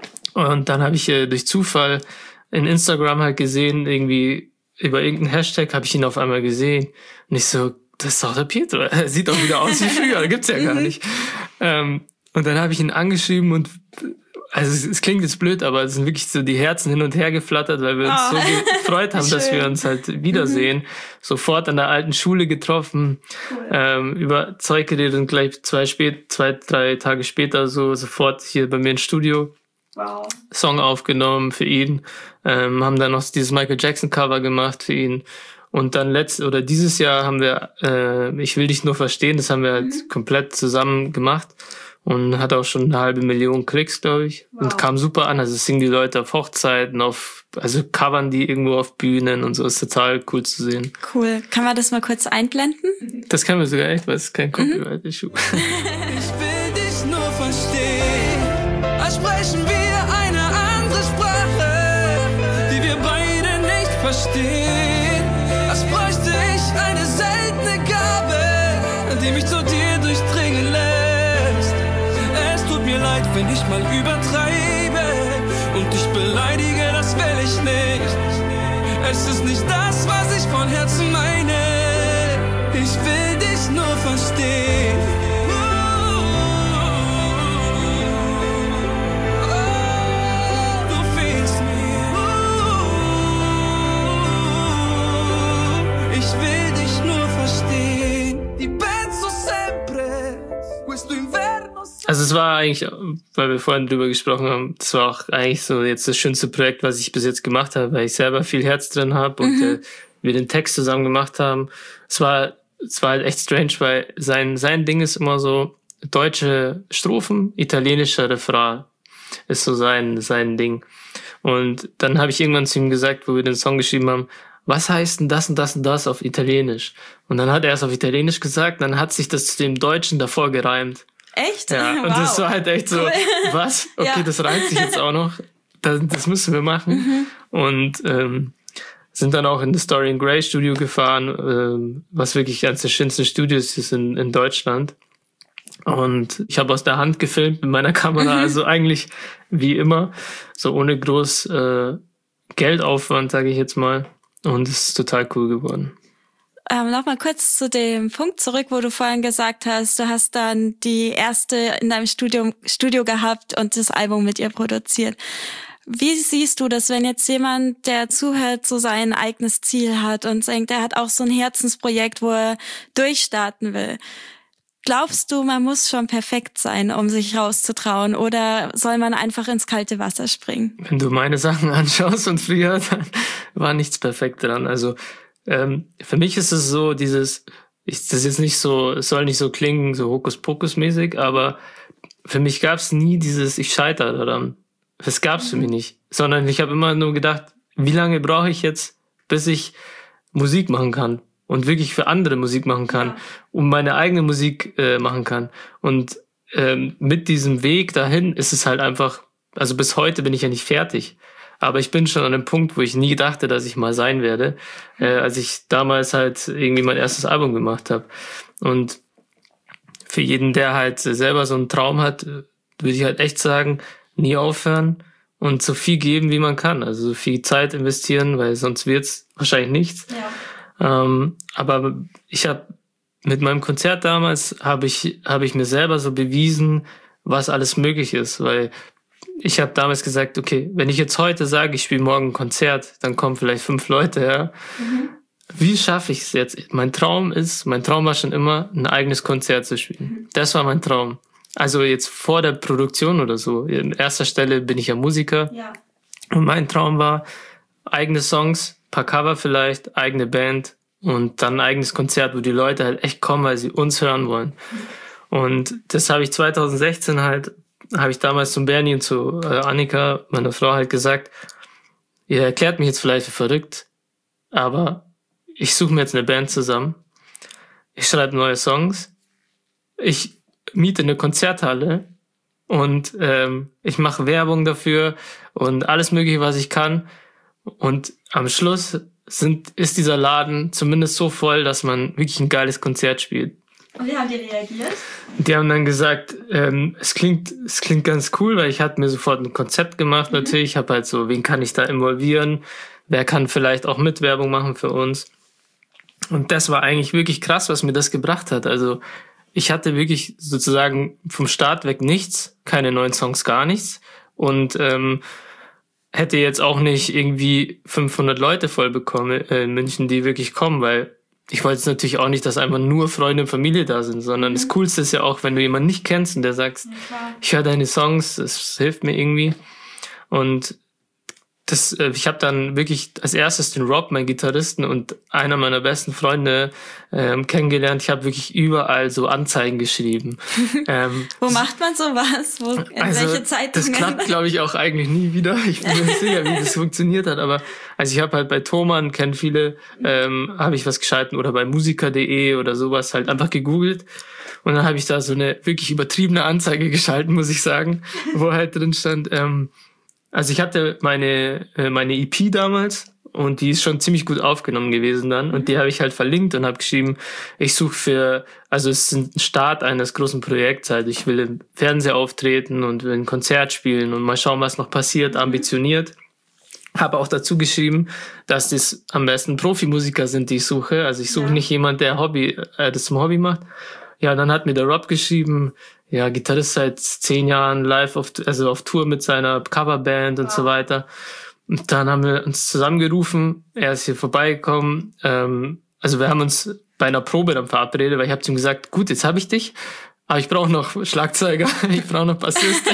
Und dann habe ich äh, durch Zufall in Instagram halt gesehen, irgendwie über irgendeinen Hashtag habe ich ihn auf einmal gesehen. Und ich so, das ist doch der Pietro. Er sieht doch wieder aus wie früher, gibt's ja gar nicht. ähm, und dann habe ich ihn angeschrieben und also es, es klingt jetzt blöd, aber es sind wirklich so die Herzen hin und her geflattert, weil wir uns oh, so gefreut haben, dass wir uns halt wiedersehen. Mhm. Sofort an der alten Schule getroffen, cool. ähm, über Zeug geredet und gleich zwei, spät, zwei, drei Tage später so sofort hier bei mir ins Studio. Wow. Song aufgenommen für ihn, ähm, haben dann noch dieses Michael Jackson Cover gemacht für ihn und dann letztes oder dieses Jahr haben wir äh, Ich will dich nur verstehen, das haben wir halt mhm. komplett zusammen gemacht und hat auch schon eine halbe Million Klicks, glaube ich, wow. und kam super an, also singen die Leute auf Hochzeiten, auf also covern die irgendwo auf Bühnen und so, ist total cool zu sehen. Cool, kann man das mal kurz einblenden? Das können wir sogar echt, weil es ist kein Copyright-Issue. Ich will dich nur verstehen, als sprechen wir verstehen, als bräuchte ich eine seltene Gabe, die mich zu dir durchdringen lässt. Es tut mir leid, wenn ich mal übertreibe und dich beleidige, das will ich nicht. Es ist nicht das, was ich von Herzen meine. Ich will dich nur verstehen. Du fehlst mir. Ich will dich nur verstehen. Die penso sempre. Questo inverno. Also es war eigentlich, weil wir vorhin drüber gesprochen haben, das war auch eigentlich so jetzt das schönste Projekt, was ich bis jetzt gemacht habe, weil ich selber viel Herz drin habe und mhm. äh, wir den Text zusammen gemacht haben. Es war, es war halt echt strange, weil sein, sein Ding ist immer so deutsche Strophen, italienischer Refrain ist so sein, sein Ding. Und dann habe ich irgendwann zu ihm gesagt, wo wir den Song geschrieben haben, was heißt denn das und das und das auf Italienisch? Und dann hat er es auf Italienisch gesagt, dann hat sich das zu dem Deutschen davor gereimt. Echt? Ja, und wow. das war halt echt so, cool. was? Okay, Ja. das reimt sich jetzt auch noch. Das, das müssen wir machen. Mhm. Und ähm, sind dann auch in das Dorian Gray Studio gefahren, ähm, was wirklich eines der schönsten Studios ist in, in Deutschland. Und ich habe aus der Hand gefilmt mit meiner Kamera, also eigentlich wie immer, so ohne groß äh, Geldaufwand, sage ich jetzt mal. Und es ist total cool geworden. Ähm, Nochmal kurz zu dem Punkt zurück, wo du vorhin gesagt hast, du hast dann die erste in deinem Studio, Studio gehabt und das Album mit ihr produziert. Wie siehst du das, wenn jetzt jemand, der zuhört, so sein eigenes Ziel hat und denkt, er hat auch so ein Herzensprojekt, wo er durchstarten will? Glaubst du, man muss schon perfekt sein, um sich rauszutrauen, oder soll man einfach ins kalte Wasser springen? Wenn du meine Sachen anschaust und früher, dann war nichts perfekt dran. Also Ähm, für mich ist es so, dieses, ich, das ist jetzt nicht so, es soll nicht so klingen, so Hokuspokus-mäßig, aber für mich gab es nie dieses, ich scheitere daran. Das gab es für mich nicht. Sondern ich habe immer nur gedacht, wie lange brauche ich jetzt, bis ich Musik machen kann und wirklich für andere Musik machen kann, ja. und meine eigene Musik äh, machen kann. Und ähm, mit diesem Weg dahin ist es halt einfach, also bis heute bin ich ja nicht fertig. Aber ich bin schon an einem Punkt, wo ich nie dachte, dass ich mal sein werde, äh, als ich damals halt irgendwie mein erstes Album gemacht habe. Und für jeden, der halt selber so einen Traum hat, würde ich halt echt sagen, nie aufhören und so viel geben, wie man kann. Also so viel Zeit investieren, weil sonst wird's wahrscheinlich nichts. Ja. Ähm, aber ich habe mit meinem Konzert damals, habe ich, habe ich mir selber so bewiesen, was alles möglich ist, weil ich habe damals gesagt, okay, wenn ich jetzt heute sage, ich spiele morgen ein Konzert, dann kommen vielleicht fünf Leute, ja. Mhm. Wie schaffe ich es jetzt? Mein Traum ist, mein Traum war schon immer, ein eigenes Konzert zu spielen. Mhm. Das war mein Traum. Also jetzt vor der Produktion oder so. In erster Stelle bin ich ja Musiker. Ja. Und mein Traum war, eigene Songs, paar Cover vielleicht, eigene Band und dann ein eigenes Konzert, wo die Leute halt echt kommen, weil sie uns hören wollen. Mhm. Und das habe ich zwanzig sechzehn halt habe ich damals zum Bernie und zu äh, Annika, meiner Frau, halt gesagt, ihr erklärt mich jetzt vielleicht für verrückt, aber ich suche mir jetzt eine Band zusammen, ich schreibe neue Songs, ich miete eine Konzerthalle und ähm, ich mache Werbung dafür und alles Mögliche, was ich kann, und am Schluss sind, ist dieser Laden zumindest so voll, dass man wirklich ein geiles Konzert spielt. Und wie haben die reagiert? Die haben dann gesagt, ähm, es klingt, es klingt ganz cool, weil ich hatte mir sofort ein Konzept gemacht, mhm. natürlich. Ich habe halt so, wen kann ich da involvieren? Wer kann vielleicht auch Mitwerbung machen für uns? Und das war eigentlich wirklich krass, was mir das gebracht hat. Also ich hatte wirklich sozusagen vom Start weg nichts, keine neuen Songs, gar nichts. Und ähm, hätte jetzt auch nicht irgendwie fünfhundert Leute voll bekommen äh, in München, die wirklich kommen, weil ich wollte jetzt natürlich auch nicht, dass einfach nur Freunde und Familie da sind, sondern mhm. das Coolste ist ja auch, wenn du jemanden nicht kennst und der sagt, ja, ich höre deine Songs, das hilft mir irgendwie. Und das, ich habe dann wirklich als erstes den Rob, meinen Gitarristen und einer meiner besten Freunde, ähm, kennengelernt. Ich habe wirklich überall so Anzeigen geschrieben. ähm, Wo macht man sowas? Wo, in also, welche Zeitungen? Das klappt, glaube ich, auch eigentlich nie wieder. Ich bin mir nicht sicher, wie das funktioniert hat. Aber also ich habe halt bei Thomann, kennen viele, ähm, habe ich was geschalten, oder bei musiker punkt de oder sowas halt einfach gegoogelt. Und dann habe ich da so eine wirklich übertriebene Anzeige geschalten, muss ich sagen, wo halt drin stand, ähm, also ich hatte meine meine E P damals und die ist schon ziemlich gut aufgenommen gewesen dann. Und die habe ich halt verlinkt und habe geschrieben, ich suche für, also es ist ein Start eines großen Projekts, halt ich will im Fernseher auftreten und will ein Konzert spielen und mal schauen, was noch passiert, ambitioniert. Habe auch dazu geschrieben, dass das am besten Profimusiker sind, die ich suche. Also ich suche ja. nicht jemand, der Hobby, äh, das zum Hobby macht. Ja, dann hat mir der Rob geschrieben, ja, Gitarrist seit zehn Jahren live auf, also auf Tour mit seiner Coverband und wow. so weiter. Und dann haben wir uns zusammengerufen. Er ist hier vorbeigekommen. Ähm, also wir haben uns bei einer Probe dann verabredet, weil ich habe zu ihm gesagt, gut, jetzt habe ich dich, aber ich brauche noch Schlagzeuger, ich brauche noch Bassist.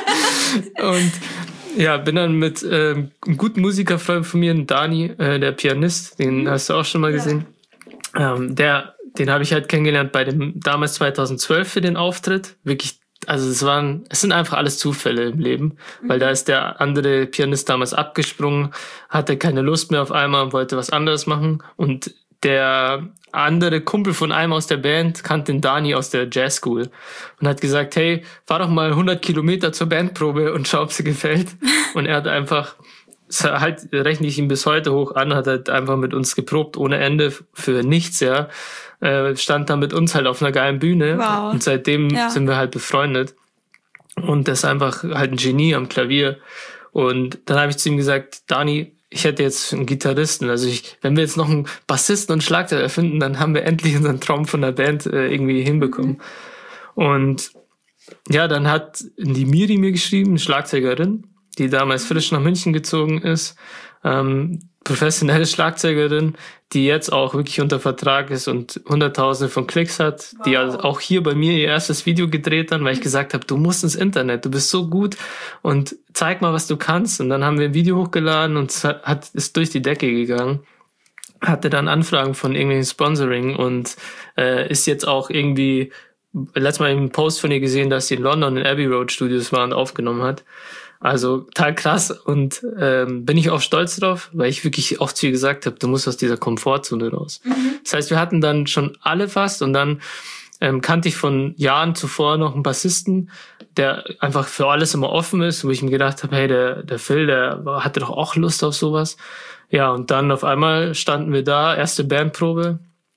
Und ja, bin dann mit ähm, einem guten Musikerfreund von mir, Dani, äh, der Pianist, den hast du auch schon mal gesehen. Ja. Ähm, der, den habe ich halt kennengelernt bei dem damals zweitausendzwölf für den Auftritt. Wirklich, also es waren, es sind einfach alles Zufälle im Leben, mhm. weil da ist der andere Pianist damals abgesprungen, hatte keine Lust mehr auf einmal und wollte was anderes machen. Und der andere Kumpel von einem aus der Band kannte den Dani aus der Jazz School und hat gesagt, hey, fahr doch mal hundert Kilometer zur Bandprobe und schau, ob sie gefällt. Und er hat einfach, halt rechne ich ihn bis heute hoch an, hat halt einfach mit uns geprobt ohne Ende für nichts, ja. Äh, stand da mit uns halt auf einer geilen Bühne. Wow. Und seitdem ja. sind wir halt befreundet. Und das ist einfach halt ein Genie am Klavier. Und dann habe ich zu ihm gesagt, Dani, ich hätte jetzt einen Gitarristen, also ich, wenn wir jetzt noch einen Bassisten und Schlagzeuger erfinden, dann haben wir endlich unseren Traum von der Band äh, irgendwie hinbekommen. Mhm. Und ja, dann hat die Miri mir geschrieben, eine Schlagzeugerin, die damals frisch nach München gezogen ist, ähm, professionelle Schlagzeugerin, die jetzt auch wirklich unter Vertrag ist und Hunderttausende von Klicks hat, wow. die also auch hier bei mir ihr erstes Video gedreht hat, weil ich gesagt habe, du musst ins Internet, du bist so gut und zeig mal, was du kannst. Und dann haben wir ein Video hochgeladen und es hat, ist durch die Decke gegangen. Hatte dann Anfragen von irgendwelchen Sponsoring und äh, ist jetzt auch irgendwie, letztes Mal einen Post von ihr gesehen, dass sie in London in Abbey Road Studios war und aufgenommen hat. Also total krass und ähm, bin ich auch stolz drauf, weil ich wirklich auch zu ihr gesagt habe, du musst aus dieser Komfortzone raus. Mhm. Das heißt, wir hatten dann schon alle fast und dann ähm, kannte ich von Jahren zuvor noch einen Bassisten, der einfach für alles immer offen ist, wo ich mir gedacht habe, hey, der, der Phil, der hatte doch auch Lust auf sowas. Ja, und dann auf einmal standen wir da, erste Bandprobe.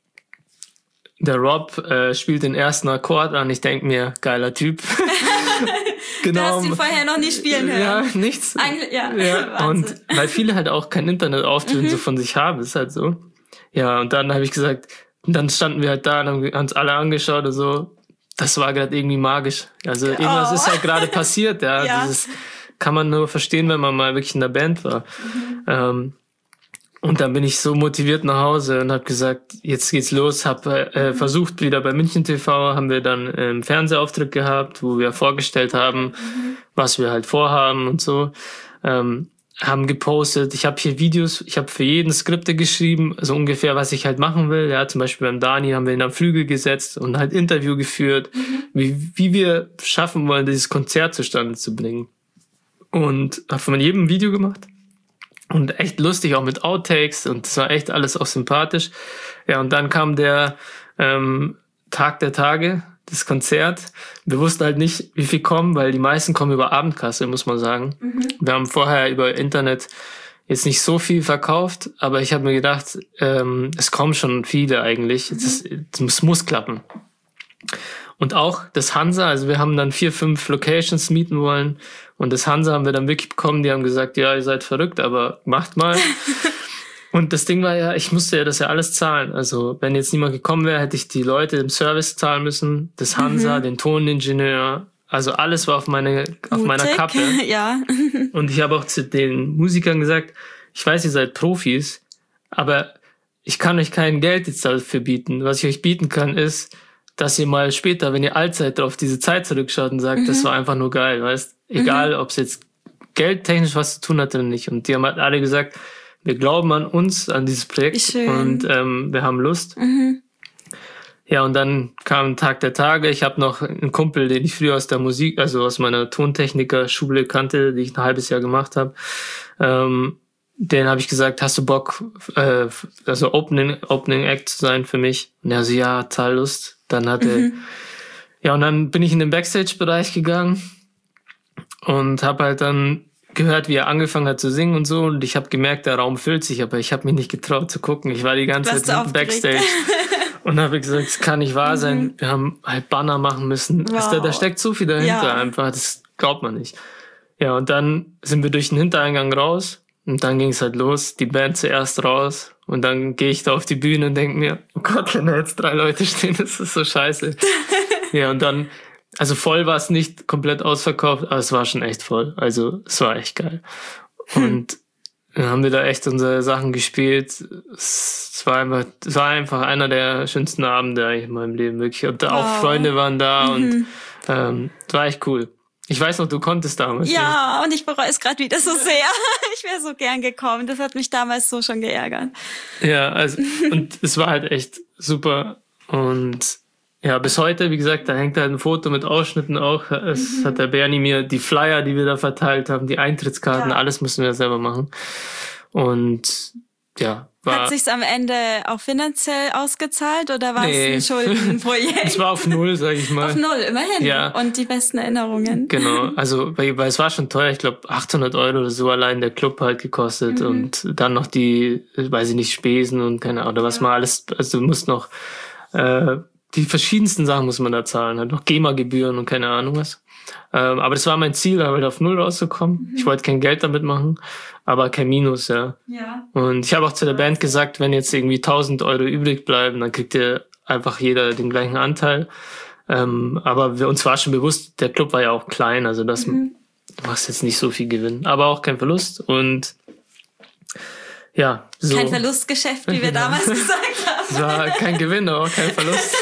Der Rob äh, spielt den ersten Akkord an, ich denke mir, geiler Typ. Genau. Du hast ihn vorher noch nie spielen hören. Ja, nichts. Eigentlich, ja. ja. Und weil viele halt auch kein Internetauftritt mhm. so von sich haben, ist halt so. Ja, und dann habe ich gesagt, dann standen wir halt da und haben uns alle angeschaut und so. Das war gerade irgendwie magisch. Also irgendwas oh. ist halt gerade passiert. Ja, ja. Dieses kann man nur verstehen, wenn man mal wirklich in der Band war. Mhm. Ähm, Und dann bin ich so motiviert nach Hause und habe gesagt, jetzt geht's los. Hab äh, versucht, wieder bei München T V, haben wir dann einen ähm, Fernsehauftritt gehabt, wo wir vorgestellt haben, mhm. was wir halt vorhaben und so. Ähm, haben gepostet. Ich habe hier Videos, ich habe für jeden Skripte geschrieben, so ungefähr, was ich halt machen will. Ja, zum Beispiel beim Dani haben wir ihn am Flügel gesetzt und halt Interview geführt, mhm. wie, wie wir schaffen wollen, dieses Konzert zustande zu bringen. Und habe von jedem ein Video gemacht. Und echt lustig, auch mit Outtakes. Und das war echt alles auch sympathisch. Ja, und dann kam der ähm, Tag der Tage, das Konzert. Wir wussten halt nicht, wie viel kommen, weil die meisten kommen über Abendkasse, muss man sagen. Mhm. Wir haben vorher über Internet jetzt nicht so viel verkauft, aber ich habe mir gedacht, ähm, es kommen schon viele eigentlich. Mhm. Es, es muss klappen. Und auch das Hansa, also wir haben dann vier, fünf Locations mieten wollen und das Hansa haben wir dann wirklich bekommen, die haben gesagt, ja, ihr seid verrückt, aber macht mal. Und das Ding war ja, ich musste ja das ja alles zahlen. Also wenn jetzt niemand gekommen wäre, hätte ich die Leute im Service zahlen müssen, das Hansa, mhm. den Toningenieur, also alles war auf meine auf Mutig. meiner Kappe. Ja. Und ich habe auch zu den Musikern gesagt, ich weiß, ihr seid Profis, aber ich kann euch kein Geld jetzt dafür bieten. Was ich euch bieten kann, ist, dass ihr mal später, wenn ihr alt seid, auf diese Zeit zurückschaut und sagt, mhm. das war einfach nur geil, weißt? Egal, mhm. ob es jetzt geldtechnisch was zu tun hat oder nicht. Und die haben halt alle gesagt, wir glauben an uns, an dieses Projekt und ähm, wir haben Lust. Mhm. Ja, und dann kam Tag der Tage. Ich habe noch einen Kumpel, den ich früher aus der Musik, also aus meiner Tontechniker-Schule kannte, die ich ein halbes Jahr gemacht habe. Ähm, den habe ich gesagt, hast du Bock, äh, also Opening, Opening Act zu sein für mich? Und er so, ja, total Lust. Dann hat er, mhm. ja, und dann bin ich in den Backstage-Bereich gegangen und habe halt dann gehört, wie er angefangen hat zu singen und so. Und ich habe gemerkt, der Raum füllt sich, aber ich habe mich nicht getraut zu gucken. Ich war die ganze Warst Zeit du hinten Backstage. Und habe gesagt, das kann nicht wahr sein. Wir haben halt Banner machen müssen. Wow. Also da, da steckt so viel dahinter Ja. einfach. Das glaubt man nicht. Ja, und dann sind wir durch den Hintereingang raus. Und dann ging es halt los. Die Band zuerst raus. Und dann gehe ich da auf die Bühne und denke mir, oh Gott, wenn da jetzt drei Leute stehen, das ist so scheiße. Ja, und dann, also voll war es nicht komplett ausverkauft, aber es war schon echt voll. Also es war echt geil. Und dann haben wir da echt unsere Sachen gespielt. Es war einfach, es war einfach einer der schönsten Abende eigentlich in meinem Leben, wirklich. Und auch Wow. Freunde waren da Mhm. und ähm, es war echt cool. Ich weiß noch, du konntest damals. Ja, und ich bereue es gerade wieder so sehr. Ich wäre so gern gekommen. Das hat mich damals so schon geärgert. Ja, also, und es war halt echt super. Und ja, bis heute, wie gesagt, da hängt halt ein Foto mit Ausschnitten auch. Es Mhm. hat der Bernie mir die Flyer, die wir da verteilt haben, die Eintrittskarten, Ja. alles müssen wir selber machen. Und ja, war, Hat sich's am Ende auch finanziell ausgezahlt oder war Nee. es ein Schuldenprojekt? es war auf Null, sag ich mal. Auf null, immerhin. Ja. Und die besten Erinnerungen. Genau, also weil, weil es war schon teuer, ich glaube achthundert Euro oder so allein der Club halt gekostet Mhm. und dann noch die, weiß ich nicht, Spesen und keine Ahnung, oder was man alles, also du musst noch äh, die verschiedensten Sachen muss man da zahlen, halt noch GEMA-Gebühren und keine Ahnung was. Ähm, aber das war mein Ziel, halt auf Null rauszukommen. Ich wollte kein Geld damit machen, aber kein Minus, ja. Ja. Und ich habe auch zu der Band gesagt, wenn jetzt irgendwie tausend Euro übrig bleiben, dann kriegt ihr einfach jeder den gleichen Anteil. Ähm, aber wir, uns war schon bewusst, der Club war ja auch klein, also das Mhm. du machst jetzt nicht so viel Gewinn, aber auch kein Verlust. Und ja, so. Kein Verlustgeschäft, wie wir Genau. damals gesagt haben. Es war kein Gewinn, aber auch kein Verlust.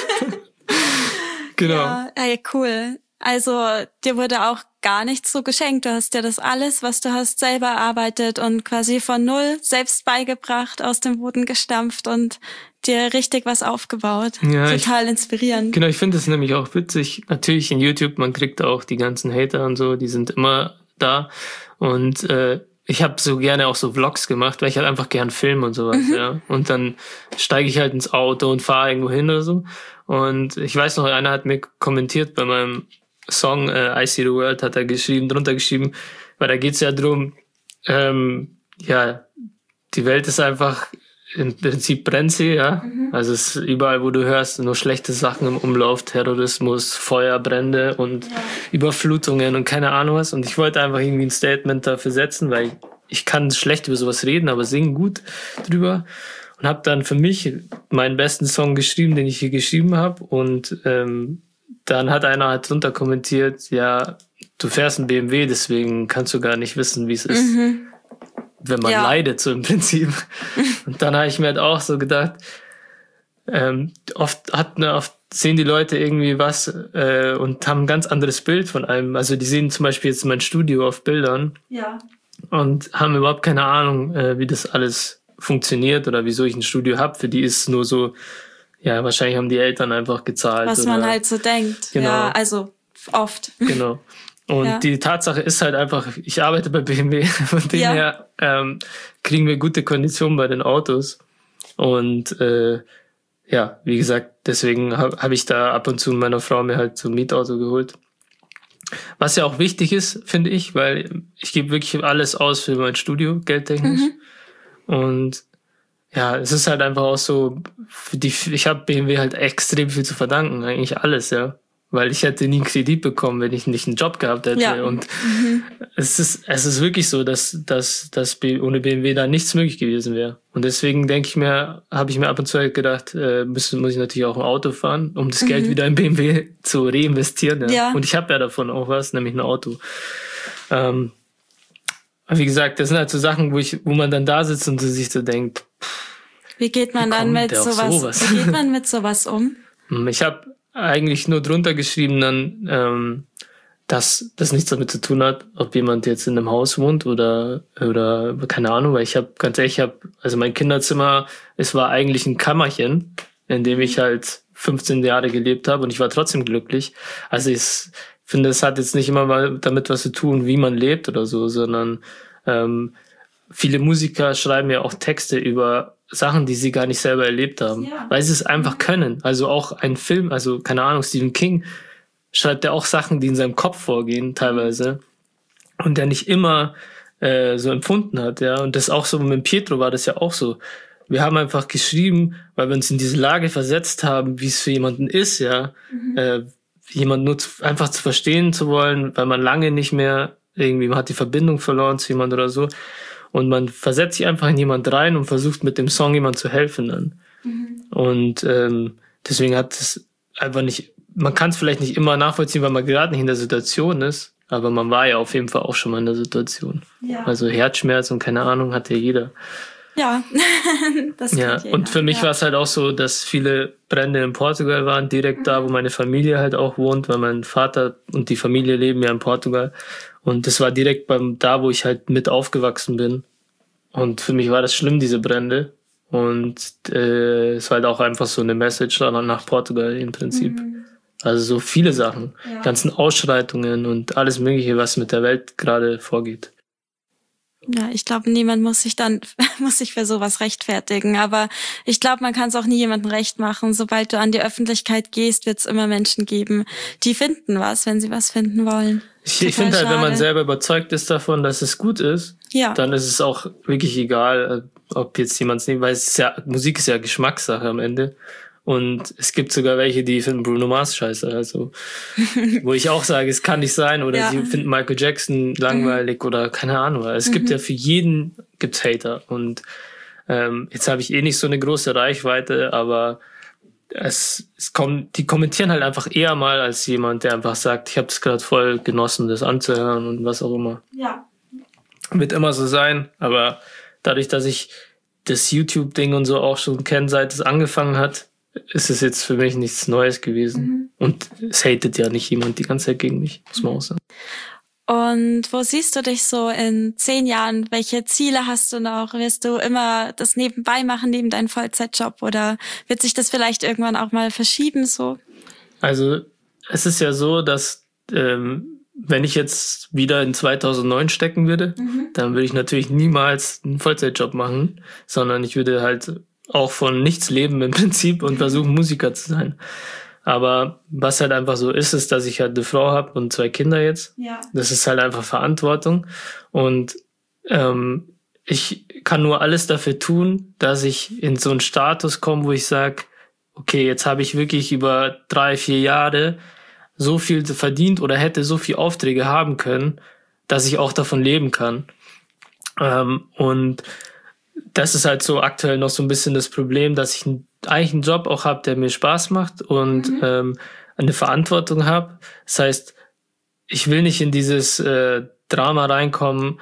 Genau. Ja, ey, cool. Also dir wurde auch gar nichts so geschenkt. Du hast dir das alles, was du hast, selber erarbeitet und quasi von null selbst beigebracht, aus dem Boden gestampft und dir richtig was aufgebaut. Ja, Total inspirierend. Genau, ich finde es nämlich auch witzig. Natürlich in YouTube, man kriegt auch die ganzen Hater und so, die sind immer da. Und äh, ich habe so gerne auch so Vlogs gemacht, weil ich halt einfach gern filme und sowas, Mhm. ja. Und dann steige ich halt ins Auto und fahre irgendwo hin oder so. Und ich weiß noch, einer hat mir kommentiert bei meinem Song äh, I See the World, hat er geschrieben, drunter geschrieben, weil da geht's ja drum, ähm, ja, die Welt ist einfach im Prinzip brennt sie, ja. Mhm. Also es ist überall, wo du hörst, nur schlechte Sachen im Umlauf, Terrorismus, Feuerbrände und Ja. Überflutungen und keine Ahnung was. Und ich wollte einfach irgendwie ein Statement dafür setzen, weil ich kann schlecht über sowas reden, aber singen gut drüber. Und habe dann für mich meinen besten Song geschrieben, den ich hier geschrieben habe. Und ähm, dann hat einer halt drunter kommentiert, ja, du fährst ein B M W, deswegen kannst du gar nicht wissen, wie es ist, Mhm. wenn man Ja. leidet, so im Prinzip. Und dann habe ich mir halt auch so gedacht, ähm, oft hat ne, oft sehen die Leute irgendwie was äh, und haben ein ganz anderes Bild von einem. Also die sehen zum Beispiel jetzt mein Studio auf Bildern Ja. und haben überhaupt keine Ahnung, äh, wie das alles funktioniert oder wieso ich ein Studio habe. Für die ist es nur so, ja, wahrscheinlich haben die Eltern einfach gezahlt. Was oder, man halt so denkt. Genau. Ja, also oft. Genau. Und Ja. die Tatsache ist halt einfach, ich arbeite bei B M W, von dem Ja. her ähm, kriegen wir gute Konditionen bei den Autos. Und äh, ja, wie gesagt, deswegen habe hab ich da ab und zu meiner Frau mir halt so ein Mietauto geholt. Was ja auch wichtig ist, finde ich, weil ich gebe wirklich alles aus für mein Studio, geldtechnisch. Und ja, es ist halt einfach auch so, für die, ich habe B M W halt extrem viel zu verdanken, eigentlich alles, ja. Weil ich hätte nie einen Kredit bekommen, wenn ich nicht einen Job gehabt hätte. Ja. Und es ist, es ist wirklich so, dass, dass, dass B- ohne B M W da nichts möglich gewesen wäre. Und deswegen denke ich mir, habe ich mir ab und zu halt gedacht, äh, muss, muss ich natürlich auch ein Auto fahren, um das Geld wieder in B M W zu reinvestieren. Ja. Ja. Und ich habe ja davon auch was, nämlich ein Auto. Ähm, aber wie gesagt, das sind halt so Sachen, wo ich, wo man dann da sitzt und sich so denkt, Wie geht man Wie dann kommt mit der auf sowas, sowas? wie geht man mit sowas um? hm, ich habe eigentlich nur drunter geschrieben dann, ähm, dass das nichts damit zu tun hat, ob jemand jetzt in einem Haus wohnt oder oder keine Ahnung, weil ich habe ganz ehrlich, ich habe also mein Kinderzimmer, es war eigentlich ein Kammerchen, in dem ich halt fünfzehn Jahre gelebt habe und ich war trotzdem glücklich. Also ich finde, es hat jetzt nicht immer mal damit was zu tun, wie man lebt oder so, sondern ähm, viele Musiker schreiben ja auch Texte über Sachen, die sie gar nicht selber erlebt haben, Ja. weil sie es einfach können. Also auch ein Film, also keine Ahnung, Stephen King schreibt ja auch Sachen, die in seinem Kopf vorgehen teilweise und der nicht immer äh, so empfunden hat, ja. Und das auch so mit Pietro war das ja auch so. Wir haben einfach geschrieben, weil wir uns in diese Lage versetzt haben, wie es für jemanden ist, ja, mhm. äh, jemanden nur zu, einfach zu verstehen zu wollen, weil man lange nicht mehr irgendwie, man hat die Verbindung verloren zu jemand oder so. Und man versetzt sich einfach in jemand rein und versucht mit dem Song jemand zu helfen dann. Mhm. Und ähm, deswegen hat es einfach nicht, man kann es vielleicht nicht immer nachvollziehen, weil man gerade nicht in der Situation ist, aber man war ja auf jeden Fall auch schon mal in der Situation. Ja. Also Herzschmerz und keine Ahnung hat ja jeder. Ja, das ja. Jeder. Und für mich ja. war es halt auch so, dass viele Brände in Portugal waren, direkt mhm. da, wo meine Familie halt auch wohnt, weil mein Vater und die Familie leben ja in Portugal. Und das war direkt beim da, wo ich halt mit aufgewachsen bin. Und für mich war das schlimm, diese Brände. Und äh, es war halt auch einfach so eine Message nach Portugal im Prinzip. Mhm. Also so viele Sachen, ja. ganzen Ausschreitungen und alles Mögliche, was mit der Welt gerade vorgeht. Ja, ich glaube, niemand muss sich dann, muss sich für sowas rechtfertigen. Aber ich glaube, man kann es auch nie jemandem recht machen. Sobald du an die Öffentlichkeit gehst, wird es immer Menschen geben, die finden was, wenn sie was finden wollen. Ich, ich finde halt, wenn man selber überzeugt ist davon, dass es gut ist, ja. dann ist es auch wirklich egal, ob jetzt jemand es nimmt, weil es ist ja, Musik ist ja Geschmackssache am Ende. Und es gibt sogar welche, die finden Bruno Mars scheiße, also wo ich auch sage, es kann nicht sein, oder ja. sie finden Michael Jackson langweilig mhm. oder keine Ahnung. Es mhm. gibt ja für jeden gibt's Hater und ähm, jetzt habe ich eh nicht so eine große Reichweite, aber es, es kommt, die kommentieren halt einfach eher mal als jemand, der einfach sagt, ich habe es gerade voll genossen, das anzuhören und was auch immer. Ja. Wird immer so sein, aber dadurch, dass ich das YouTube-Ding und so auch schon kenne, seit es angefangen hat, ist es jetzt für mich nichts Neues gewesen. Mhm. Und es hatet ja nicht jemand die ganze Zeit gegen mich, muss man auch sagen. Und wo siehst du dich so in zehn Jahren? Welche Ziele hast du noch? Wirst du immer das nebenbei machen, neben deinem Vollzeitjob? Oder wird sich das vielleicht irgendwann auch mal verschieben so? Also es ist ja so, dass ähm, wenn ich jetzt wieder in zweitausendneun stecken würde, mhm. dann würde ich natürlich niemals einen Vollzeitjob machen, sondern ich würde halt auch von nichts leben im Prinzip und versuchen, Musiker zu sein. Aber was halt einfach so ist, ist, dass ich halt eine Frau habe und zwei Kinder jetzt. Ja. Das ist halt einfach Verantwortung. Und ähm, ich kann nur alles dafür tun, dass ich in so einen Status komme, wo ich sage, okay, jetzt habe ich wirklich über drei, vier Jahre so viel verdient oder hätte so viel Aufträge haben können, dass ich auch davon leben kann. Ähm, und das ist halt so aktuell noch so ein bisschen das Problem, dass ich einen, eigentlich einen Job auch habe, der mir Spaß macht und mhm. ähm, eine Verantwortung habe. Das heißt, ich will nicht in dieses äh, Drama reinkommen,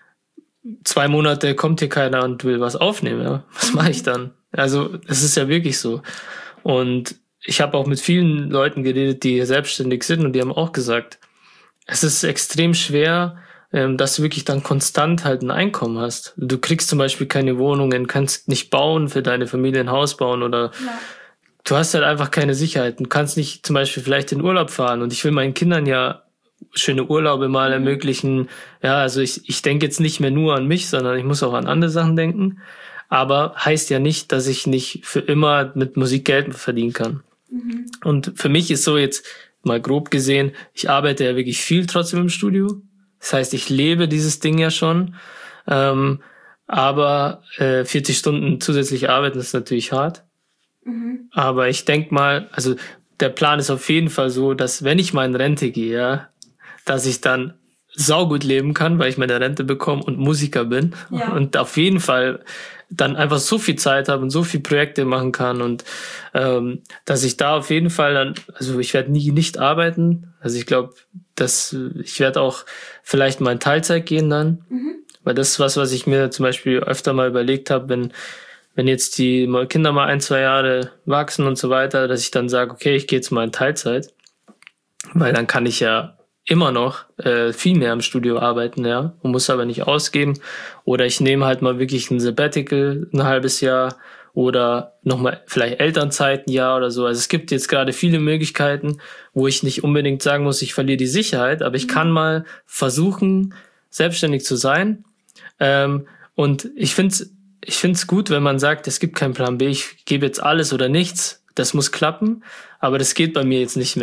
zwei Monate kommt hier keiner und will was aufnehmen. Ja? Was mache ich dann? Also es ist ja wirklich so. Und ich habe auch mit vielen Leuten geredet, die selbstständig sind und die haben auch gesagt, es ist extrem schwer, dass du wirklich dann konstant halt ein Einkommen hast. Du kriegst zum Beispiel keine Wohnungen, kannst nicht bauen für deine Familie, ein Haus bauen oder ja. du hast halt einfach keine Sicherheit. Du kannst nicht zum Beispiel vielleicht in Urlaub fahren und ich will meinen Kindern ja schöne Urlaube mal mhm. ermöglichen. Ja, also ich, ich denke jetzt nicht mehr nur an mich, sondern ich muss auch an andere Sachen denken. Aber heißt ja nicht, dass ich nicht für immer mit Musik Geld verdienen kann. Mhm. Und für mich ist so jetzt mal grob gesehen, ich arbeite ja wirklich viel trotzdem im Studio. Das heißt, ich lebe dieses Ding ja schon, ähm, aber äh, vierzig Stunden zusätzlich arbeiten ist natürlich hart. Mhm. Aber ich denke mal, also der Plan ist auf jeden Fall so, dass wenn ich mal in Rente gehe, ja, dass ich dann saugut leben kann, weil ich meine Rente bekomme und Musiker bin ja. und auf jeden Fall dann einfach so viel Zeit habe und so viele Projekte machen kann und ähm, dass ich da auf jeden Fall dann, also ich werde nie nicht arbeiten, also ich glaube, dass ich werde auch vielleicht mal in Teilzeit gehen dann, mhm. weil das ist was, was ich mir zum Beispiel öfter mal überlegt habe, wenn wenn jetzt die Kinder mal ein, zwei Jahre wachsen und so weiter, dass ich dann sage, okay, ich gehe jetzt mal in Teilzeit, weil dann kann ich ja immer noch äh, viel mehr im Studio arbeiten, ja, und muss aber nicht ausgeben. Oder ich nehme halt mal wirklich ein Sabbatical, ein halbes Jahr oder nochmal vielleicht Elternzeit ein Jahr oder so. Also es gibt jetzt gerade viele Möglichkeiten, wo ich nicht unbedingt sagen muss, ich verliere die Sicherheit, aber ich mhm. kann mal versuchen, selbstständig zu sein. Ähm, und ich finde es ich find's gut, wenn man sagt, es gibt keinen Plan B, ich gebe jetzt alles oder nichts, das muss klappen, aber das geht bei mir jetzt nicht mehr.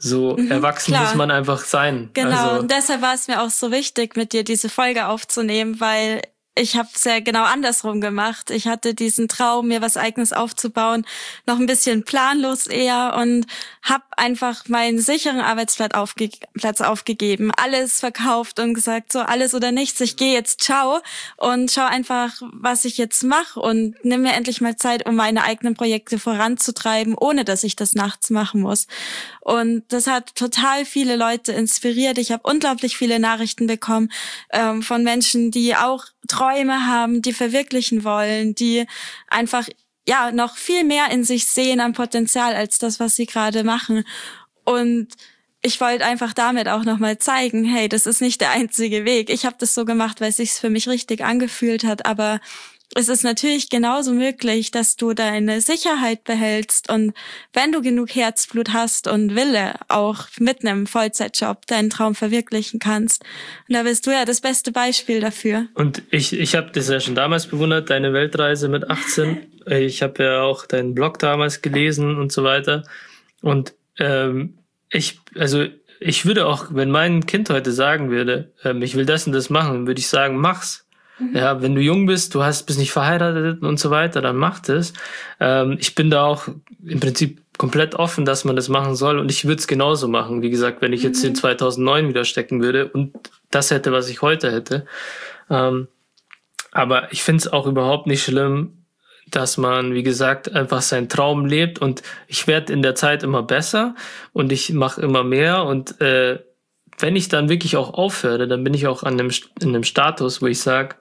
So mhm, erwachsen klar. muss man einfach sein. Genau, also, und deshalb war es mir auch so wichtig, mit dir diese Folge aufzunehmen, weil ich habe es ja genau andersrum gemacht. Ich hatte diesen Traum, mir was Eigenes aufzubauen, noch ein bisschen planlos eher und habe einfach meinen sicheren Arbeitsplatz aufge- Platz aufgegeben, alles verkauft und gesagt, so alles oder nichts, ich gehe jetzt, ciao und schau einfach, was ich jetzt mache und nimm mir endlich mal Zeit, um meine eigenen Projekte voranzutreiben, ohne dass ich das nachts machen muss. Und das hat total viele Leute inspiriert. Ich habe unglaublich viele Nachrichten bekommen ähm, von Menschen, die auch Träume haben, die verwirklichen wollen, die einfach ja noch viel mehr in sich sehen an Potenzial als das, was sie gerade machen. Und ich wollte einfach damit auch nochmal zeigen, hey, das ist nicht der einzige Weg. Ich habe das so gemacht, weil es sich für mich richtig angefühlt hat, aber es ist natürlich genauso möglich, dass du deine Sicherheit behältst und wenn du genug Herzblut hast und Wille, auch mit einem Vollzeitjob deinen Traum verwirklichen kannst. Und da bist du ja das beste Beispiel dafür. Und ich ich habe das ja schon damals bewundert, deine Weltreise mit achtzehn. Ich habe ja auch deinen Blog damals gelesen und so weiter. Und ähm, ich, also ich würde auch, wenn mein Kind heute sagen würde, ähm, ich will das und das machen, würde ich sagen, mach's. Mhm. Ja, wenn du jung bist, du hast, bist nicht verheiratet und so weiter, dann mach das. Ähm, ich bin da auch im Prinzip komplett offen, dass man das machen soll und ich würde es genauso machen. Wie gesagt, wenn ich mhm. jetzt in zweitausendneun wieder stecken würde und das hätte, was ich heute hätte. Ähm, aber ich finde es auch überhaupt nicht schlimm, dass man, wie gesagt, einfach seinen Traum lebt und ich werde in der Zeit immer besser und ich mache immer mehr und äh, wenn ich dann wirklich auch aufhöre, dann bin ich auch an einem, in einem Status, wo ich sage,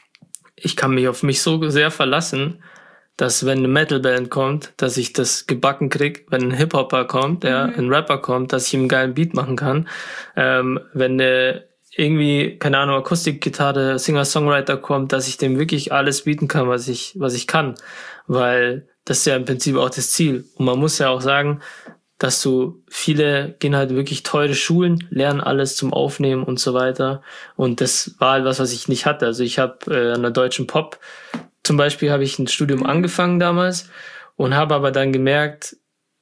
ich kann mich auf mich so sehr verlassen, dass wenn eine Metalband kommt, dass ich das gebacken krieg, wenn ein Hip-Hopper kommt, ja, mhm. ein Rapper kommt, dass ich ihm einen geilen Beat machen kann, ähm, wenn eine irgendwie, keine Ahnung, Akustikgitarre, Singer-Songwriter kommt, dass ich dem wirklich alles bieten kann, was ich, was ich kann, weil das ist ja im Prinzip auch das Ziel. Und man muss ja auch sagen, dass du, viele gehen halt wirklich teure Schulen, lernen alles zum Aufnehmen und so weiter. Und das war halt was, was ich nicht hatte. Also ich habe äh, an der Deutschen Pop zum Beispiel habe ich ein Studium angefangen damals und habe aber dann gemerkt,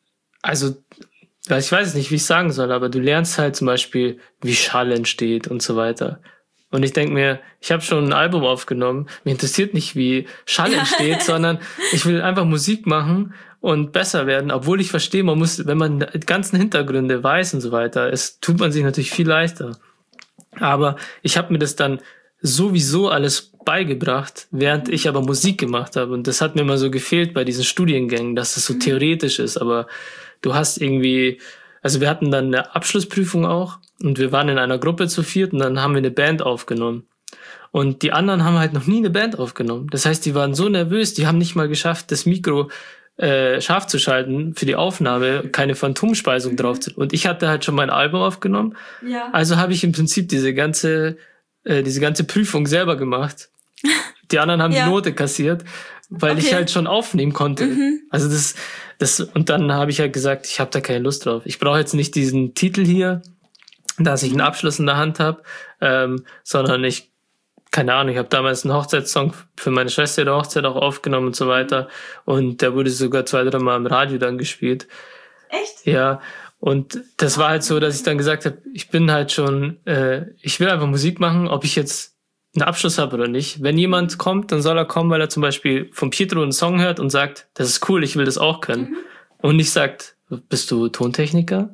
also ich weiß nicht, wie ich sagen soll, aber du lernst halt zum Beispiel, wie Schall entsteht und so weiter. Und ich denke mir, ich habe schon ein Album aufgenommen, mir interessiert nicht, wie Schall entsteht, sondern ich will einfach Musik machen und besser werden, obwohl ich verstehe, man muss, wenn man die ganzen Hintergründe weiß und so weiter, es tut man sich natürlich viel leichter. Aber ich habe mir das dann sowieso alles beigebracht, während ich aber Musik gemacht habe. Und das hat mir immer so gefehlt bei diesen Studiengängen, dass es so theoretisch ist, aber du hast irgendwie, also wir hatten dann eine Abschlussprüfung auch und wir waren in einer Gruppe zu viert und dann haben wir eine Band aufgenommen. Und die anderen haben halt noch nie eine Band aufgenommen. Das heißt, die waren so nervös, die haben nicht mal geschafft, das Mikro äh, scharf zu schalten für die Aufnahme, keine Phantomspeisung drauf zu. Und ich hatte halt schon mein Album aufgenommen. Ja. Also habe ich im Prinzip diese ganze, äh, diese ganze Prüfung selber gemacht. Die anderen haben ja. die Note kassiert, weil okay. ich halt schon aufnehmen konnte. Mhm. Also das, das, und dann habe ich halt gesagt, ich habe da keine Lust drauf. Ich brauche jetzt nicht diesen Titel hier, dass ich einen Abschluss in der Hand habe, ähm, sondern ich, keine Ahnung, ich habe damals einen Hochzeitssong für meine Schwester der Hochzeit auch aufgenommen und so weiter. Und der wurde sogar zwei, drei Mal im Radio dann gespielt. Echt? Ja. Und das war halt so, dass ich dann gesagt habe, ich bin halt schon, äh, ich will einfach Musik machen, ob ich jetzt einen Abschluss habe oder nicht. Wenn jemand kommt, dann soll er kommen, weil er zum Beispiel von Pietro einen Song hört und sagt, das ist cool, ich will das auch können. Mhm. Und nicht sagt, bist du Tontechniker?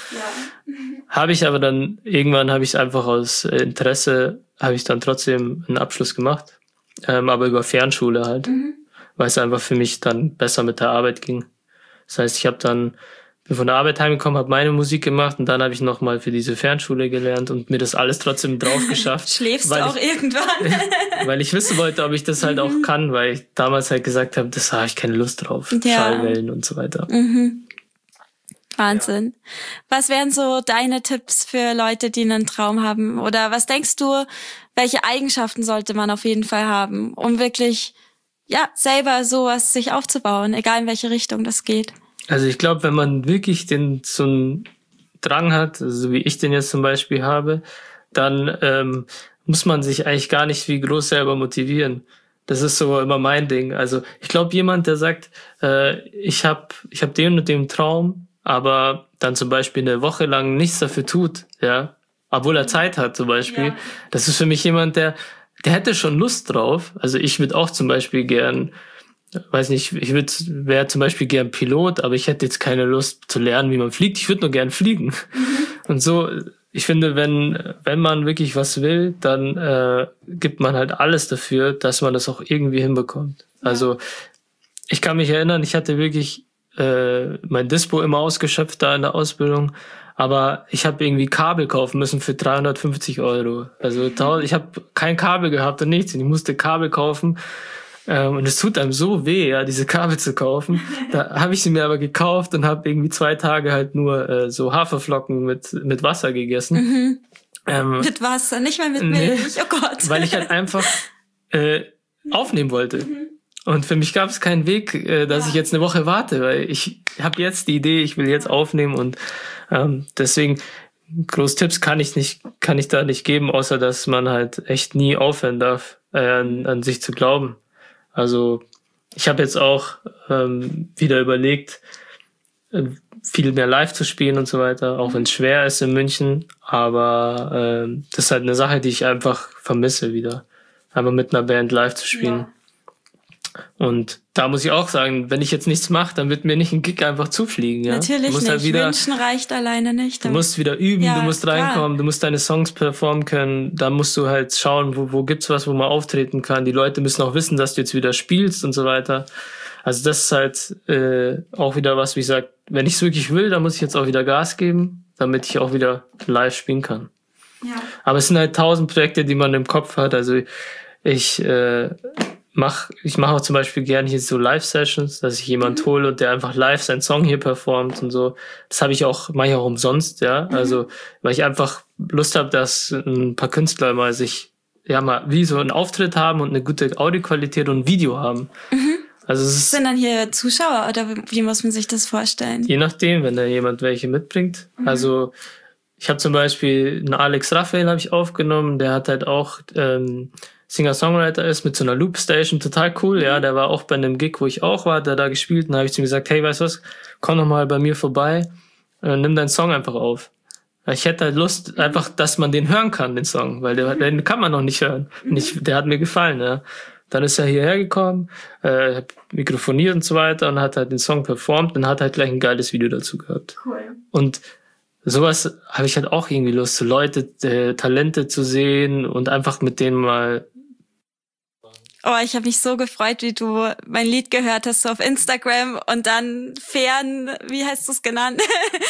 Ja. Habe ich aber dann, irgendwann habe ich es einfach aus Interesse, habe ich dann trotzdem einen Abschluss gemacht. Ähm, aber über Fernschule halt. Mhm. Weil es einfach für mich dann besser mit der Arbeit ging. Das heißt, ich habe dann, bin von der Arbeit heimgekommen, habe meine Musik gemacht und dann habe ich nochmal für diese Fernschule gelernt und mir das alles trotzdem drauf geschafft. Schläfst du auch ich, irgendwann? Weil ich wissen wollte, ob ich das halt mhm. auch kann, weil ich damals halt gesagt habe, das habe ich keine Lust drauf. Ja. Schallwellen und so weiter. Mhm. Wahnsinn. Ja. Was wären so deine Tipps für Leute, die einen Traum haben? Oder was denkst du, welche Eigenschaften sollte man auf jeden Fall haben, um wirklich, ja, selber sowas sich aufzubauen, egal in welche Richtung das geht? Also ich glaube, wenn man wirklich den so einen Drang hat, also wie ich den jetzt zum Beispiel habe, dann ähm, muss man sich eigentlich gar nicht wie groß selber motivieren. Das ist so immer mein Ding. Also ich glaube, jemand, der sagt, äh, ich habe ich hab den und den Traum, aber dann zum Beispiel eine Woche lang nichts dafür tut, ja, obwohl er Zeit hat zum Beispiel. Ja. Das ist für mich jemand, der, der hätte schon Lust drauf. Also ich würde auch zum Beispiel gern, weiß nicht, ich würde, wäre zum Beispiel gern Pilot, aber ich hätte jetzt keine Lust zu lernen, wie man fliegt. Ich würde nur gern fliegen. Mhm. Und so, ich finde, wenn, wenn man wirklich was will, dann äh, gibt man halt alles dafür, dass man das auch irgendwie hinbekommt. Ja. Also ich kann mich erinnern, ich hatte wirklich äh, mein Dispo immer ausgeschöpft da in der Ausbildung, aber ich habe irgendwie Kabel kaufen müssen für dreihundertfünfzig Euro. Also ich habe kein Kabel gehabt und nichts. Und ich musste Kabel kaufen. Ähm, und es tut einem so weh, ja, diese Kabel zu kaufen. Da habe ich sie mir aber gekauft und habe irgendwie zwei Tage halt nur äh, so Haferflocken mit mit Wasser gegessen. Mhm. Ähm, mit Wasser, nicht mal mit Milch. Nee, oh Gott. Weil ich halt einfach äh, aufnehmen wollte. Mhm. Und für mich gab es keinen Weg, äh, dass ja. ich jetzt eine Woche warte, weil ich habe jetzt die Idee, ich will jetzt aufnehmen und ähm, deswegen groß Tipps kann ich nicht, kann ich da nicht geben, außer dass man halt echt nie aufhören darf, äh, an, an sich zu glauben. Also ich habe jetzt auch ähm, wieder überlegt, äh, viel mehr live zu spielen und so weiter, auch wenn es schwer ist in München, aber äh, das ist halt eine Sache, die ich einfach vermisse wieder, einfach mit einer Band live zu spielen. Ja. Und da muss ich auch sagen, wenn ich jetzt nichts mache, dann wird mir nicht ein Gig einfach zufliegen. Ja? Natürlich nicht. Halt wieder, Wünschen reicht alleine nicht. Du musst wieder üben, ja, du musst reinkommen, klar. Du musst deine Songs performen können. Da musst du halt schauen, wo, wo gibt's was, wo man auftreten kann. Die Leute müssen auch wissen, dass du jetzt wieder spielst und so weiter. Also das ist halt äh, auch wieder was, wie ich sage, wenn ich es wirklich will, dann muss ich jetzt auch wieder Gas geben, damit ich auch wieder live spielen kann. Ja. Aber es sind halt tausend Projekte, die man im Kopf hat. Also ich... Äh, Mach, ich mache auch zum Beispiel gerne hier so Live-Sessions, dass ich jemand mhm. hole und der einfach live seinen Song hier performt und so. Das habe ich auch, mache ich auch umsonst, ja. Mhm. Also, weil ich einfach Lust habe, dass ein paar Künstler mal sich, ja, mal wie so einen Auftritt haben und eine gute Audioqualität und ein Video haben. Mhm. Also es ist, sind dann hier Zuschauer oder wie muss man sich das vorstellen? Je nachdem, wenn da jemand welche mitbringt. Mhm. Also ich habe zum Beispiel einen Alex Raphael habe ich aufgenommen, der hat halt auch ähm, Singer-Songwriter ist mit so einer Loop-Station, total cool, ja, der war auch bei einem Gig, wo ich auch war, der da gespielt, und da habe ich zu ihm gesagt, hey, weißt du was, komm noch mal bei mir vorbei, äh, nimm deinen Song einfach auf. Ich hätte halt Lust, einfach, dass man den hören kann, den Song, weil der, den kann man noch nicht hören. Und ich, der hat mir gefallen, ja. Dann ist er hierher gekommen, äh, hat mikrofoniert und so weiter und hat halt den Song performt und hat halt gleich ein geiles Video dazu gehabt. Cool. Und sowas habe ich halt auch irgendwie Lust, so Leute, äh, Talente zu sehen und einfach mit denen mal. Oh, ich habe mich so gefreut, wie du mein Lied gehört hast, so auf Instagram und dann fern, wie heißt das genannt?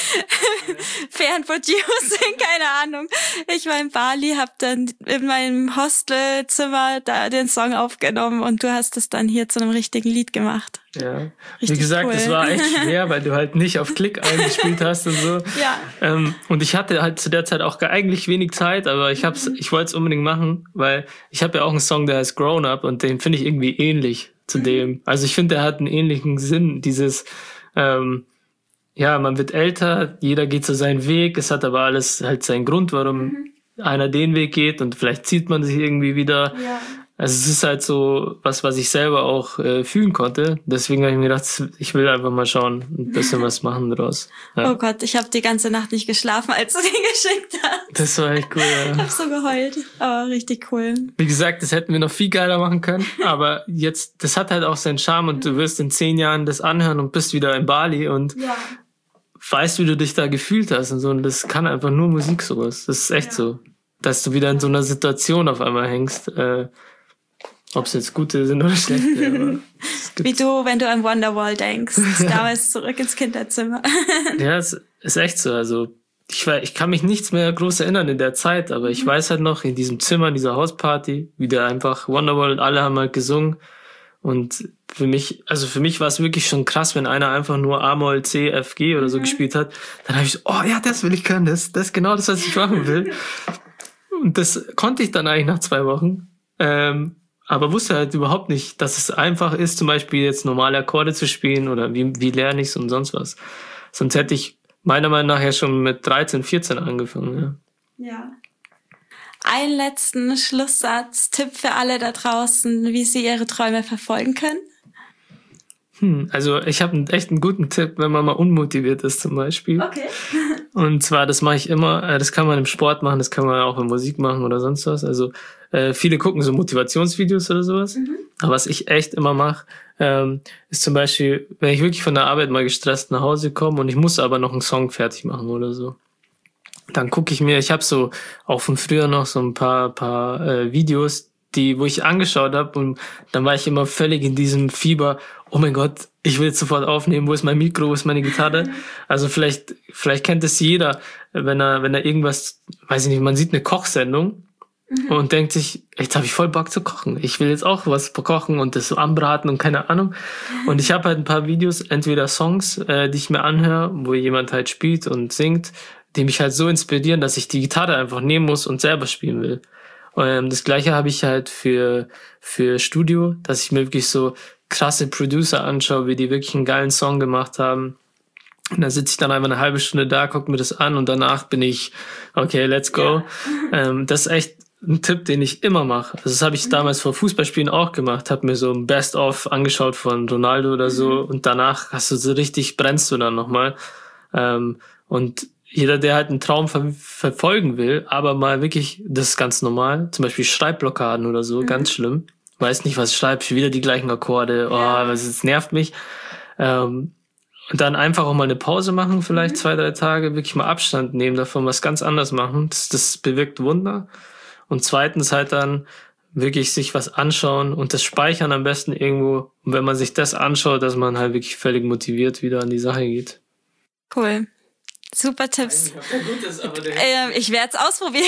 Fernproducing, keine Ahnung. Ich war in Bali, hab dann in meinem Hostelzimmer da den Song aufgenommen und du hast es dann hier zu einem richtigen Lied gemacht. Ja, richtig, wie gesagt, es cool. war echt schwer, weil du halt nicht auf Klick eingespielt hast und so. Ja. Ähm, und ich hatte halt zu der Zeit auch eigentlich wenig Zeit, aber ich hab's, ich wollte es unbedingt machen, weil ich habe ja auch einen Song, der heißt Grown Up und den finde ich irgendwie ähnlich zu mhm. dem. Also ich finde, der hat einen ähnlichen Sinn, dieses, ähm, ja, man wird älter, jeder geht so seinen Weg, es hat aber alles halt seinen Grund, warum mhm. einer den Weg geht und vielleicht zieht man sich irgendwie wieder. Ja. Also es ist halt so was, was ich selber auch äh, fühlen konnte. Deswegen habe ich mir gedacht, ich will einfach mal schauen und ein bisschen was machen draus. Ja. Oh Gott, ich habe die ganze Nacht nicht geschlafen, als du den geschickt hast. Das war echt cool, ja. Ich habe so geheult, aber richtig cool. Wie gesagt, das hätten wir noch viel geiler machen können. Aber jetzt, das hat halt auch seinen Charme und du wirst in zehn Jahren das anhören und bist wieder in Bali und ja. weißt, wie du dich da gefühlt hast und so. Und das kann einfach nur Musik sowas. Das ist echt ja. so. Dass du wieder in so einer Situation auf einmal hängst, äh, ob es jetzt gute sind oder schlechte. Aber wie du, wenn du an Wonderwall denkst, damals zurück ins Kinderzimmer. Ja, es ist echt so. Also ich, ich kann mich nichts mehr groß erinnern in der Zeit, aber ich mhm. weiß halt noch, in diesem Zimmer, in dieser Hausparty, wie der einfach Wonderwall und alle haben halt gesungen. Und für mich, also für mich war es wirklich schon krass, wenn einer einfach nur A-Moll, C, F, G oder so mhm. gespielt hat. Dann habe ich so, oh ja, das will ich können, das, das ist genau das, was ich machen will. Und das konnte ich dann eigentlich nach zwei Wochen. Ähm, aber wusste halt überhaupt nicht, dass es einfach ist, zum Beispiel jetzt normale Akkorde zu spielen oder wie, wie lerne ich es und sonst was. Sonst hätte ich meiner Meinung nach ja schon mit dreizehn, vierzehn angefangen. Ja. ja. Einen letzten Schlusssatz, Tipp für alle da draußen, wie sie ihre Träume verfolgen können? Hm, also ich habe echt einen guten Tipp, wenn man mal unmotiviert ist zum Beispiel. Okay. Und zwar, das mache ich immer, äh, das kann man im Sport machen, das kann man auch in Musik machen oder sonst was. Also äh, viele gucken so Motivationsvideos oder sowas. Mhm. Aber was ich echt immer mache, ähm, ist zum Beispiel, wenn ich wirklich von der Arbeit mal gestresst nach Hause komme und ich muss aber noch einen Song fertig machen oder so. Dann gucke ich mir, ich habe so auch von früher noch so ein paar paar äh, Videos, die, wo ich angeschaut habe und dann war ich immer völlig in diesem Fieber, oh mein Gott, ich will jetzt sofort aufnehmen, wo ist mein Mikro, wo ist meine Gitarre? Also vielleicht vielleicht kennt es jeder, wenn er wenn er irgendwas, weiß ich nicht, man sieht eine Kochsendung mhm. und denkt sich, jetzt habe ich voll Bock zu kochen. Ich will jetzt auch was kochen und das so anbraten und keine Ahnung. Und ich habe halt ein paar Videos, entweder Songs, äh, die ich mir anhöre, wo jemand halt spielt und singt, die mich halt so inspirieren, dass ich die Gitarre einfach nehmen muss und selber spielen will. Und das Gleiche habe ich halt für für Studio, dass ich mir wirklich so krasse Producer anschaue, wie die wirklich einen geilen Song gemacht haben. Und da sitze ich dann einfach eine halbe Stunde da, gucke mir das an und danach bin ich, okay, let's go. Ja. Ähm, das ist echt ein Tipp, den ich immer mache. Also das habe ich mhm. damals vor Fußballspielen auch gemacht, habe mir so ein Best-of angeschaut von Ronaldo oder so mhm. und danach hast du so richtig, brennst du dann nochmal. Ähm, und jeder, der halt einen Traum ver- verfolgen will, aber mal wirklich, das ist ganz normal, zum Beispiel Schreibblockaden oder so, mhm. ganz schlimm. Weiß nicht, was ich schreibe, wieder die gleichen Akkorde, oh, ja. was, das nervt mich. Ähm, und dann einfach auch mal eine Pause machen, vielleicht mhm. zwei, drei Tage, wirklich mal Abstand nehmen davon, was ganz anders machen. Das, das bewirkt Wunder. Und zweitens halt dann wirklich sich was anschauen und das speichern am besten irgendwo. Und wenn man sich das anschaut, dass man halt wirklich völlig motiviert wieder an die Sache geht. Cool. Super Tipps. Äh, ich werde es ausprobieren.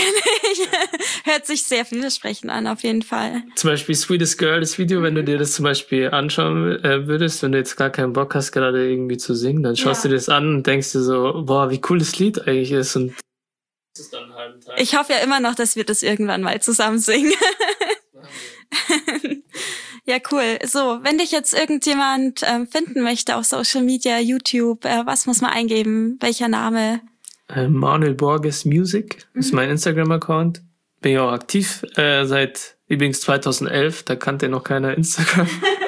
Hört sich sehr vielversprechend an, auf jeden Fall. Zum Beispiel Sweetest Girl, das Video, wenn du dir das zum Beispiel anschauen äh, würdest, wenn du jetzt gar keinen Bock hast, gerade irgendwie zu singen, dann schaust ja. du dir das an und denkst dir so, boah, wie cool das Lied eigentlich ist. Und das ist dann einen halben Tag. Ich hoffe ja immer noch, dass wir das irgendwann mal zusammen singen. Ja, cool. So, wenn dich jetzt irgendjemand ähm, finden möchte auf Social Media, YouTube, äh, was muss man eingeben? Welcher Name? Äh, Manuel Borges Music mhm. ist mein Instagram-Account. Bin ja auch aktiv äh, seit übrigens zweitausendelf. Da kannte noch keiner Instagram.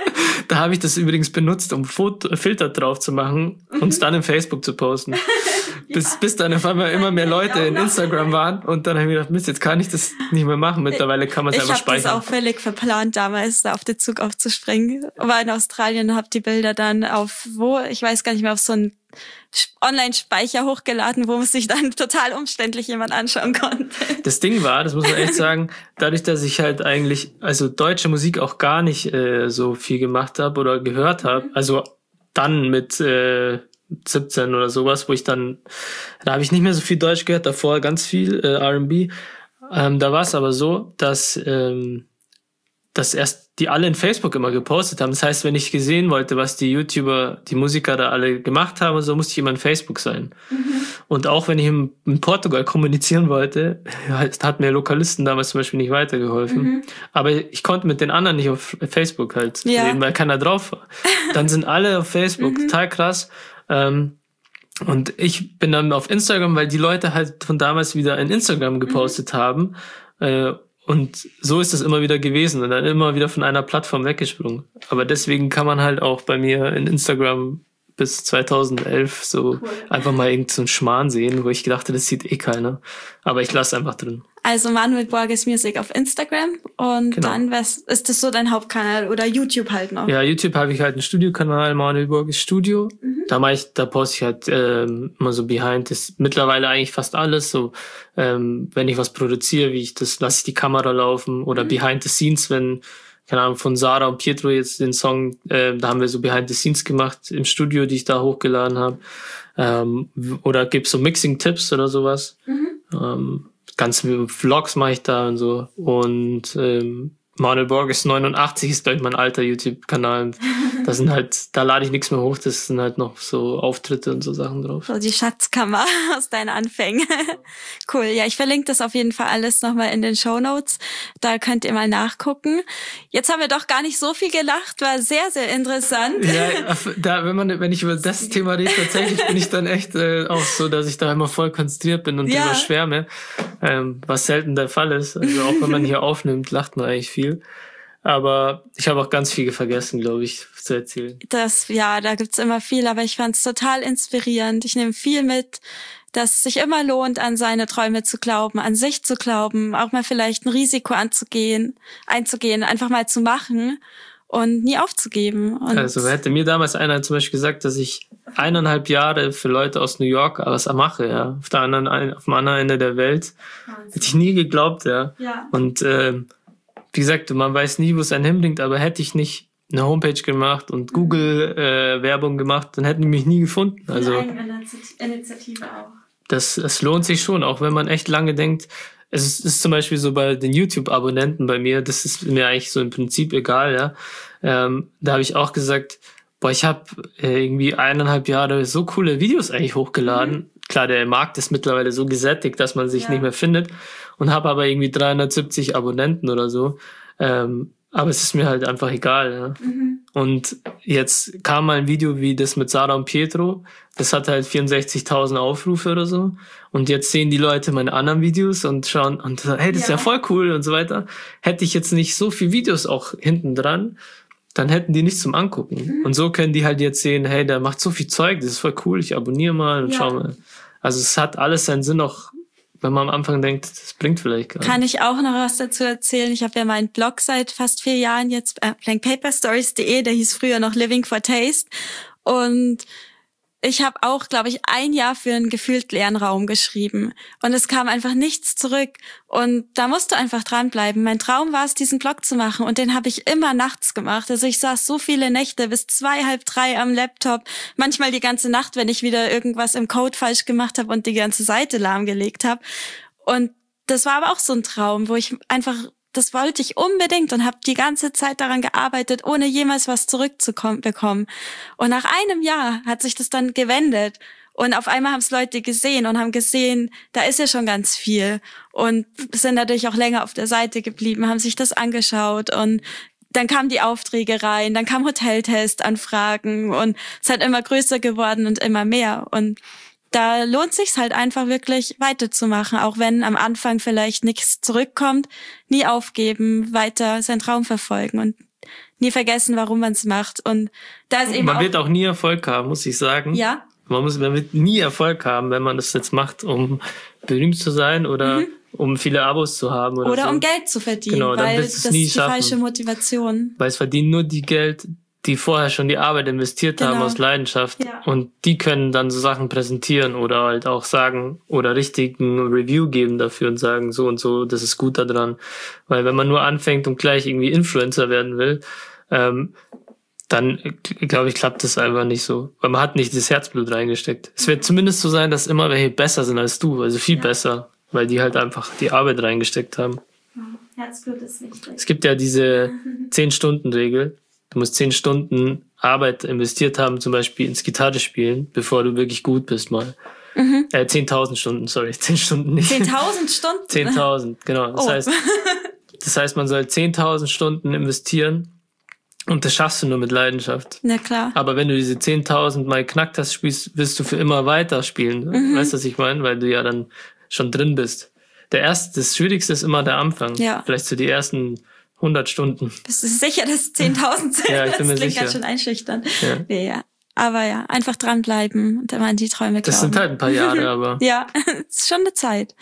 Da habe ich das übrigens benutzt, um Foto- Filter drauf zu machen und es dann in Facebook zu posten. Ja. Bis, bis dann auf einmal immer mehr Leute in Instagram waren und dann habe ich mir gedacht, Mist, jetzt kann ich das nicht mehr machen. Mittlerweile kann man es einfach speichern. Ich habe das auch völlig verplant, damals da auf den Zug aufzuspringen. War in Australien und habe die Bilder dann auf, wo, ich weiß gar nicht mehr, auf so einen Online-Speicher hochgeladen, wo man sich dann total umständlich jemand anschauen konnte. Das Ding war, das muss man echt sagen, dadurch, dass ich halt eigentlich, also deutsche Musik auch gar nicht äh, so viel gemacht habe oder gehört habe, also dann mit äh, siebzehn oder sowas, wo ich dann, da habe ich nicht mehr so viel Deutsch gehört, davor ganz viel äh, R and B. Ähm, da war es aber so, dass ähm, dass erst die alle in Facebook immer gepostet haben. Das heißt, wenn ich gesehen wollte, was die YouTuber, die Musiker da alle gemacht haben, so musste ich immer in Facebook sein. Mhm. Und auch wenn ich in, in Portugal kommunizieren wollte, hat mir Lokalisten damals zum Beispiel nicht weitergeholfen. Mhm. Aber ich konnte mit den anderen nicht auf Facebook halt ja. reden, weil keiner drauf war. Dann sind alle auf Facebook, mhm. total krass. Ähm, und ich bin dann auf Instagram, weil die Leute halt von damals wieder in Instagram gepostet mhm. haben. Äh, Und so ist es immer wieder gewesen und dann immer wieder von einer Plattform weggesprungen. Aber deswegen kann man halt auch bei mir in Instagram bis zweitausendelf so cool. einfach mal irgendeinen so Schmarrn sehen, wo ich gedacht habe, das sieht eh keiner. Aber ich lasse einfach drin. Also Manuel Borges Music auf Instagram und genau. dann was ist das so dein Hauptkanal oder YouTube halt noch? Ja, YouTube habe ich halt einen Studiokanal, Manuel Borges Studio. Mhm. Da mache ich, da poste ich halt ähm, immer so behind das mittlerweile eigentlich fast alles. So ähm, wenn ich was produziere, wie ich das, lasse ich die Kamera laufen oder mhm. behind the scenes, wenn keine Ahnung, von Sarah und Pietro jetzt den Song, äh, da haben wir so behind the scenes gemacht im Studio, die ich da hochgeladen habe. Ähm, oder gibt's so Mixing-Tipps oder sowas. Mhm. Ähm, ganze Vlogs mache ich da und so. Und ähm, Manuel Borges neunundachtzig ist, glaube ich, mein alter YouTube-Kanal. Da sind halt, da lade ich nichts mehr hoch, das sind halt noch so Auftritte und so Sachen drauf. So die Schatzkammer aus deinen Anfängen. Cool, ja, ich verlinke das auf jeden Fall alles nochmal in den Shownotes. Da könnt ihr mal nachgucken. Jetzt haben wir doch gar nicht so viel gelacht, war sehr, sehr interessant. Ja, da, wenn man, wenn ich über das Thema rede, tatsächlich bin ich dann echt äh, auch so, dass ich da immer voll konzentriert bin und ja. drüber schwärme, ähm, was selten der Fall ist. Also auch wenn man hier aufnimmt, lacht man eigentlich viel. Aber ich habe auch ganz viel vergessen, glaube ich, zu erzählen. Das, ja, da gibt's immer viel, aber ich fand's total inspirierend. Ich nehme viel mit, dass es sich immer lohnt, an seine Träume zu glauben, an sich zu glauben, auch mal vielleicht ein Risiko anzugehen, einzugehen, einfach mal zu machen und nie aufzugeben. Und also hätte mir damals einer zum Beispiel gesagt, dass ich eineinhalb Jahre für Leute aus New York was mache, ja, auf der anderen, auf dem anderen Ende der Welt, Wahnsinn. Hätte ich nie geglaubt, ja. ja. Und äh, wie gesagt, man weiß nie, wo es einen hinbringt, aber hätte ich nicht eine Homepage gemacht und Google äh, Werbung gemacht, dann hätten die mich nie gefunden. Also eine Initiative auch. Das, das lohnt sich schon, auch wenn man echt lange denkt. Es ist, ist zum Beispiel so bei den YouTube-Abonnenten bei mir, das ist mir eigentlich so im Prinzip egal, ja. Ähm, da habe ich auch gesagt, boah, ich habe äh, irgendwie eineinhalb Jahre so coole Videos eigentlich hochgeladen. Mhm. Klar, der Markt ist mittlerweile so gesättigt, dass man sich ja. nicht mehr findet. Und habe aber irgendwie dreihundertsiebzig Abonnenten oder so. Ähm, aber es ist mir halt einfach egal. Ja. Mhm. Und jetzt kam mal ein Video wie das mit Sarah und Pietro. Das hat halt vierundsechzigtausend Aufrufe oder so. Und jetzt sehen die Leute meine anderen Videos und schauen und sagen, hey, das ja. ist ja voll cool und so weiter. Hätte ich jetzt nicht so viele Videos auch hinten dran, dann hätten die nichts zum Angucken. Mhm. Und so können die halt jetzt sehen, hey, der macht so viel Zeug, das ist voll cool, ich abonniere mal und ja. schau mal. Also es hat alles seinen Sinn, auch wenn man am Anfang denkt, das bringt vielleicht gar nicht. Kann ich auch noch was dazu erzählen? Ich habe ja meinen Blog seit fast vier Jahren jetzt, äh, blank paper stories punkt de, der hieß früher noch Living for Taste. Und ich habe auch, glaube ich, ein Jahr für einen gefühlt leeren Raum geschrieben. Und es kam einfach nichts zurück. Und da musst du einfach dranbleiben. Mein Traum war es, diesen Blog zu machen. Und den habe ich immer nachts gemacht. Also ich saß so viele Nächte bis zwei, halb drei am Laptop. Manchmal die ganze Nacht, wenn ich wieder irgendwas im Code falsch gemacht habe und die ganze Seite lahmgelegt habe. Und das war aber auch so ein Traum, wo ich einfach... Das wollte ich unbedingt und habe die ganze Zeit daran gearbeitet, ohne jemals was zurückzubekommen. Und nach einem Jahr hat sich das dann gewendet. Und auf einmal haben es Leute gesehen und haben gesehen, da ist ja schon ganz viel. Und sind natürlich auch länger auf der Seite geblieben, haben sich das angeschaut. Und dann kamen die Aufträge rein, dann kamen Hoteltestanfragen. Und es ist halt immer größer geworden und immer mehr. Und da lohnt sich's halt einfach wirklich weiterzumachen, auch wenn am Anfang vielleicht nichts zurückkommt. Nie aufgeben, weiter seinen Traum verfolgen und nie vergessen, warum man's macht. Und da ist eben man auch, wird auch nie Erfolg haben, muss ich sagen. Ja. Man muss, man wird nie Erfolg haben, wenn man das jetzt macht, um berühmt zu sein oder mhm. um viele Abos zu haben oder, oder so. um Geld zu verdienen, genau, dann weil wirst das du's nie ist die schaffen. falsche Motivation. Weil es verdienen nur die Geld, die vorher schon die Arbeit investiert Genau. haben aus Leidenschaft. Ja. Und die können dann so Sachen präsentieren oder halt auch sagen oder richtigen Review geben dafür und sagen, so und so, das ist gut daran. Weil wenn man nur anfängt und gleich irgendwie Influencer werden will, ähm, dann, glaube ich, klappt das einfach nicht so. Weil man hat nicht das Herzblut reingesteckt. Es wird zumindest so sein, dass immer welche besser sind als du, also viel ja. besser, weil die halt einfach die Arbeit reingesteckt haben. Herzblut ist wichtig. Es gibt ja diese zehn-Stunden-Regel. Du musst zehn Stunden Arbeit investiert haben, zum Beispiel ins Gitarrespielen, bevor du wirklich gut bist mal. Mhm. Äh, zehntausend Stunden, sorry, zehn Stunden nicht. zehntausend Stunden? zehntausend, genau. Das, oh. heißt, das heißt, man soll zehntausend Stunden investieren und das schaffst du nur mit Leidenschaft. Na klar. Aber wenn du diese zehntausend mal geknackt hast, spielst, wirst du für immer weiter spielen. Mhm. Weißt du, was ich meine? Weil du ja dann schon drin bist. Der erste, das Schwierigste ist immer der Anfang. Ja. Vielleicht so die ersten hundert Stunden. Bist du sicher, dass zehntausend sind? Ja, ich bin das mir klingt sicher. ganz schön einschüchternd. Ja. Nee, ja. Aber ja, einfach dranbleiben und immer an die Träume glauben. Das sind halt ein paar Jahre, aber... ja, es ist schon eine Zeit.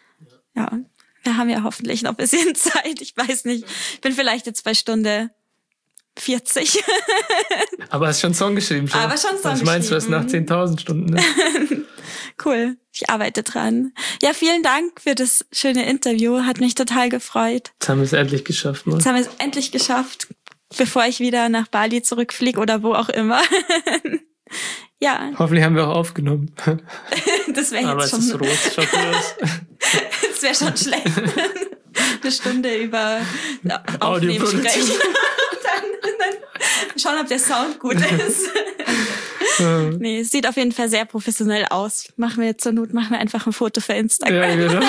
Ja, wir haben ja hoffentlich noch ein bisschen Zeit. Ich weiß nicht, ich bin vielleicht jetzt bei Stunde vierzig. Aber hast schon einen Song geschrieben schon. Aber schon einen Song Was meinst du, was nach zehntausend Stunden ist? Cool, ich arbeite dran. Ja, vielen Dank für das schöne Interview, hat mich total gefreut. Jetzt haben wir es endlich geschafft, Mann. Jetzt haben wir es endlich geschafft, bevor ich wieder nach Bali zurückfliege oder wo auch immer. Ja. Hoffentlich haben wir auch aufgenommen. Das wäre jetzt Aber schon... es ist rot, schaut aus. Das wäre schon schlecht. Eine Stunde über Aufnehmen sprechen. dann, dann schauen, ob der Sound gut ist. Nee, es sieht auf jeden Fall sehr professionell aus. Machen wir jetzt zur Not, machen wir einfach ein Foto für Instagram. Ja, genau.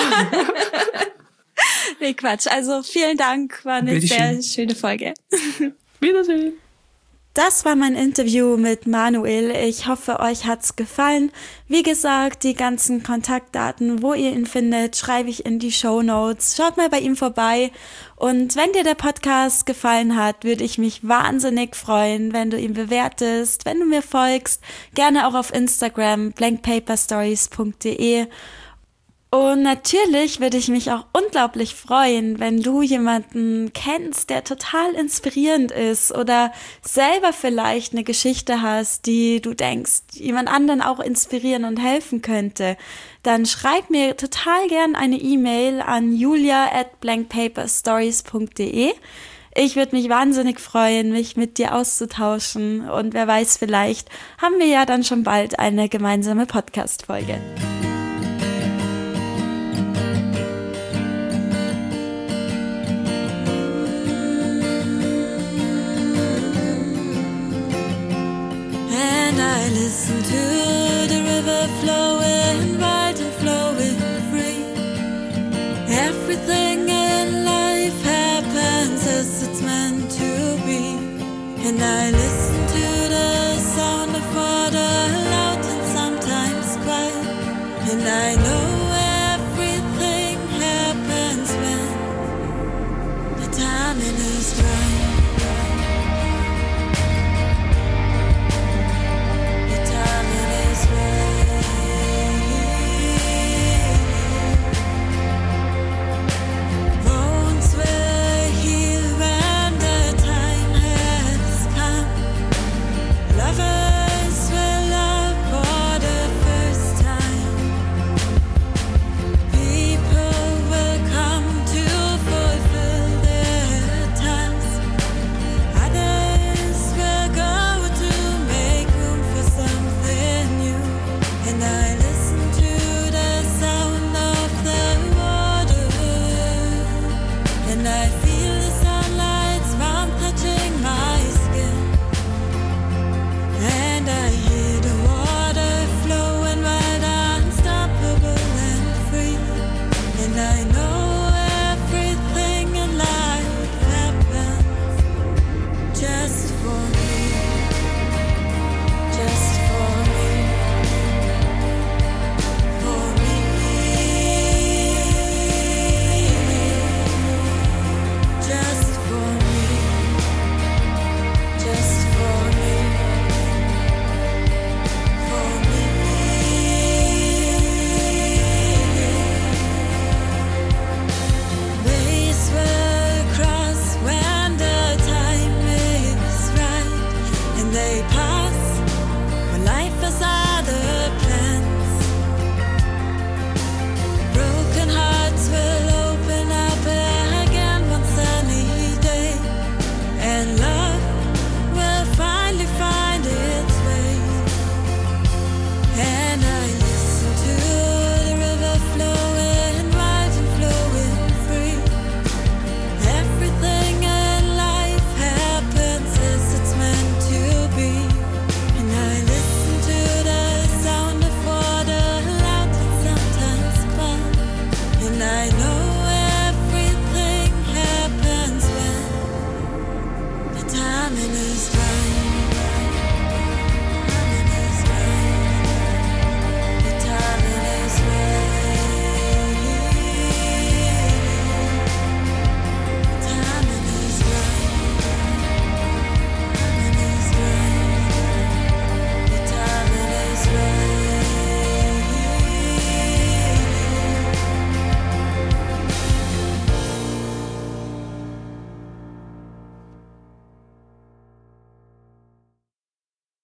Nee, Quatsch. Also vielen Dank, war eine sehr schöne Folge. Wiedersehen. Das war mein Interview mit Manuel. Ich hoffe, euch hat's gefallen. Wie gesagt, die ganzen Kontaktdaten, wo ihr ihn findet, schreibe ich in die Shownotes. Schaut mal bei ihm vorbei. Und wenn dir der Podcast gefallen hat, würde ich mich wahnsinnig freuen, wenn du ihn bewertest, wenn du mir folgst. Gerne auch auf Instagram, blank paper stories punkt de. Und natürlich würde ich mich auch unglaublich freuen, wenn du jemanden kennst, der total inspirierend ist oder selber vielleicht eine Geschichte hast, die du denkst, jemand anderen auch inspirieren und helfen könnte. Dann schreib mir total gern eine E-Mail an julia at blank paper stories punkt de. Ich würde mich wahnsinnig freuen, mich mit dir auszutauschen und wer weiß, vielleicht haben wir ja dann schon bald eine gemeinsame Podcast-Folge. I listen to the river flowing wild and flowing free. Everything in life happens as it's meant to be. And I listen to the sound of water loud and sometimes quiet. And I know everything happens when the timing is right. I know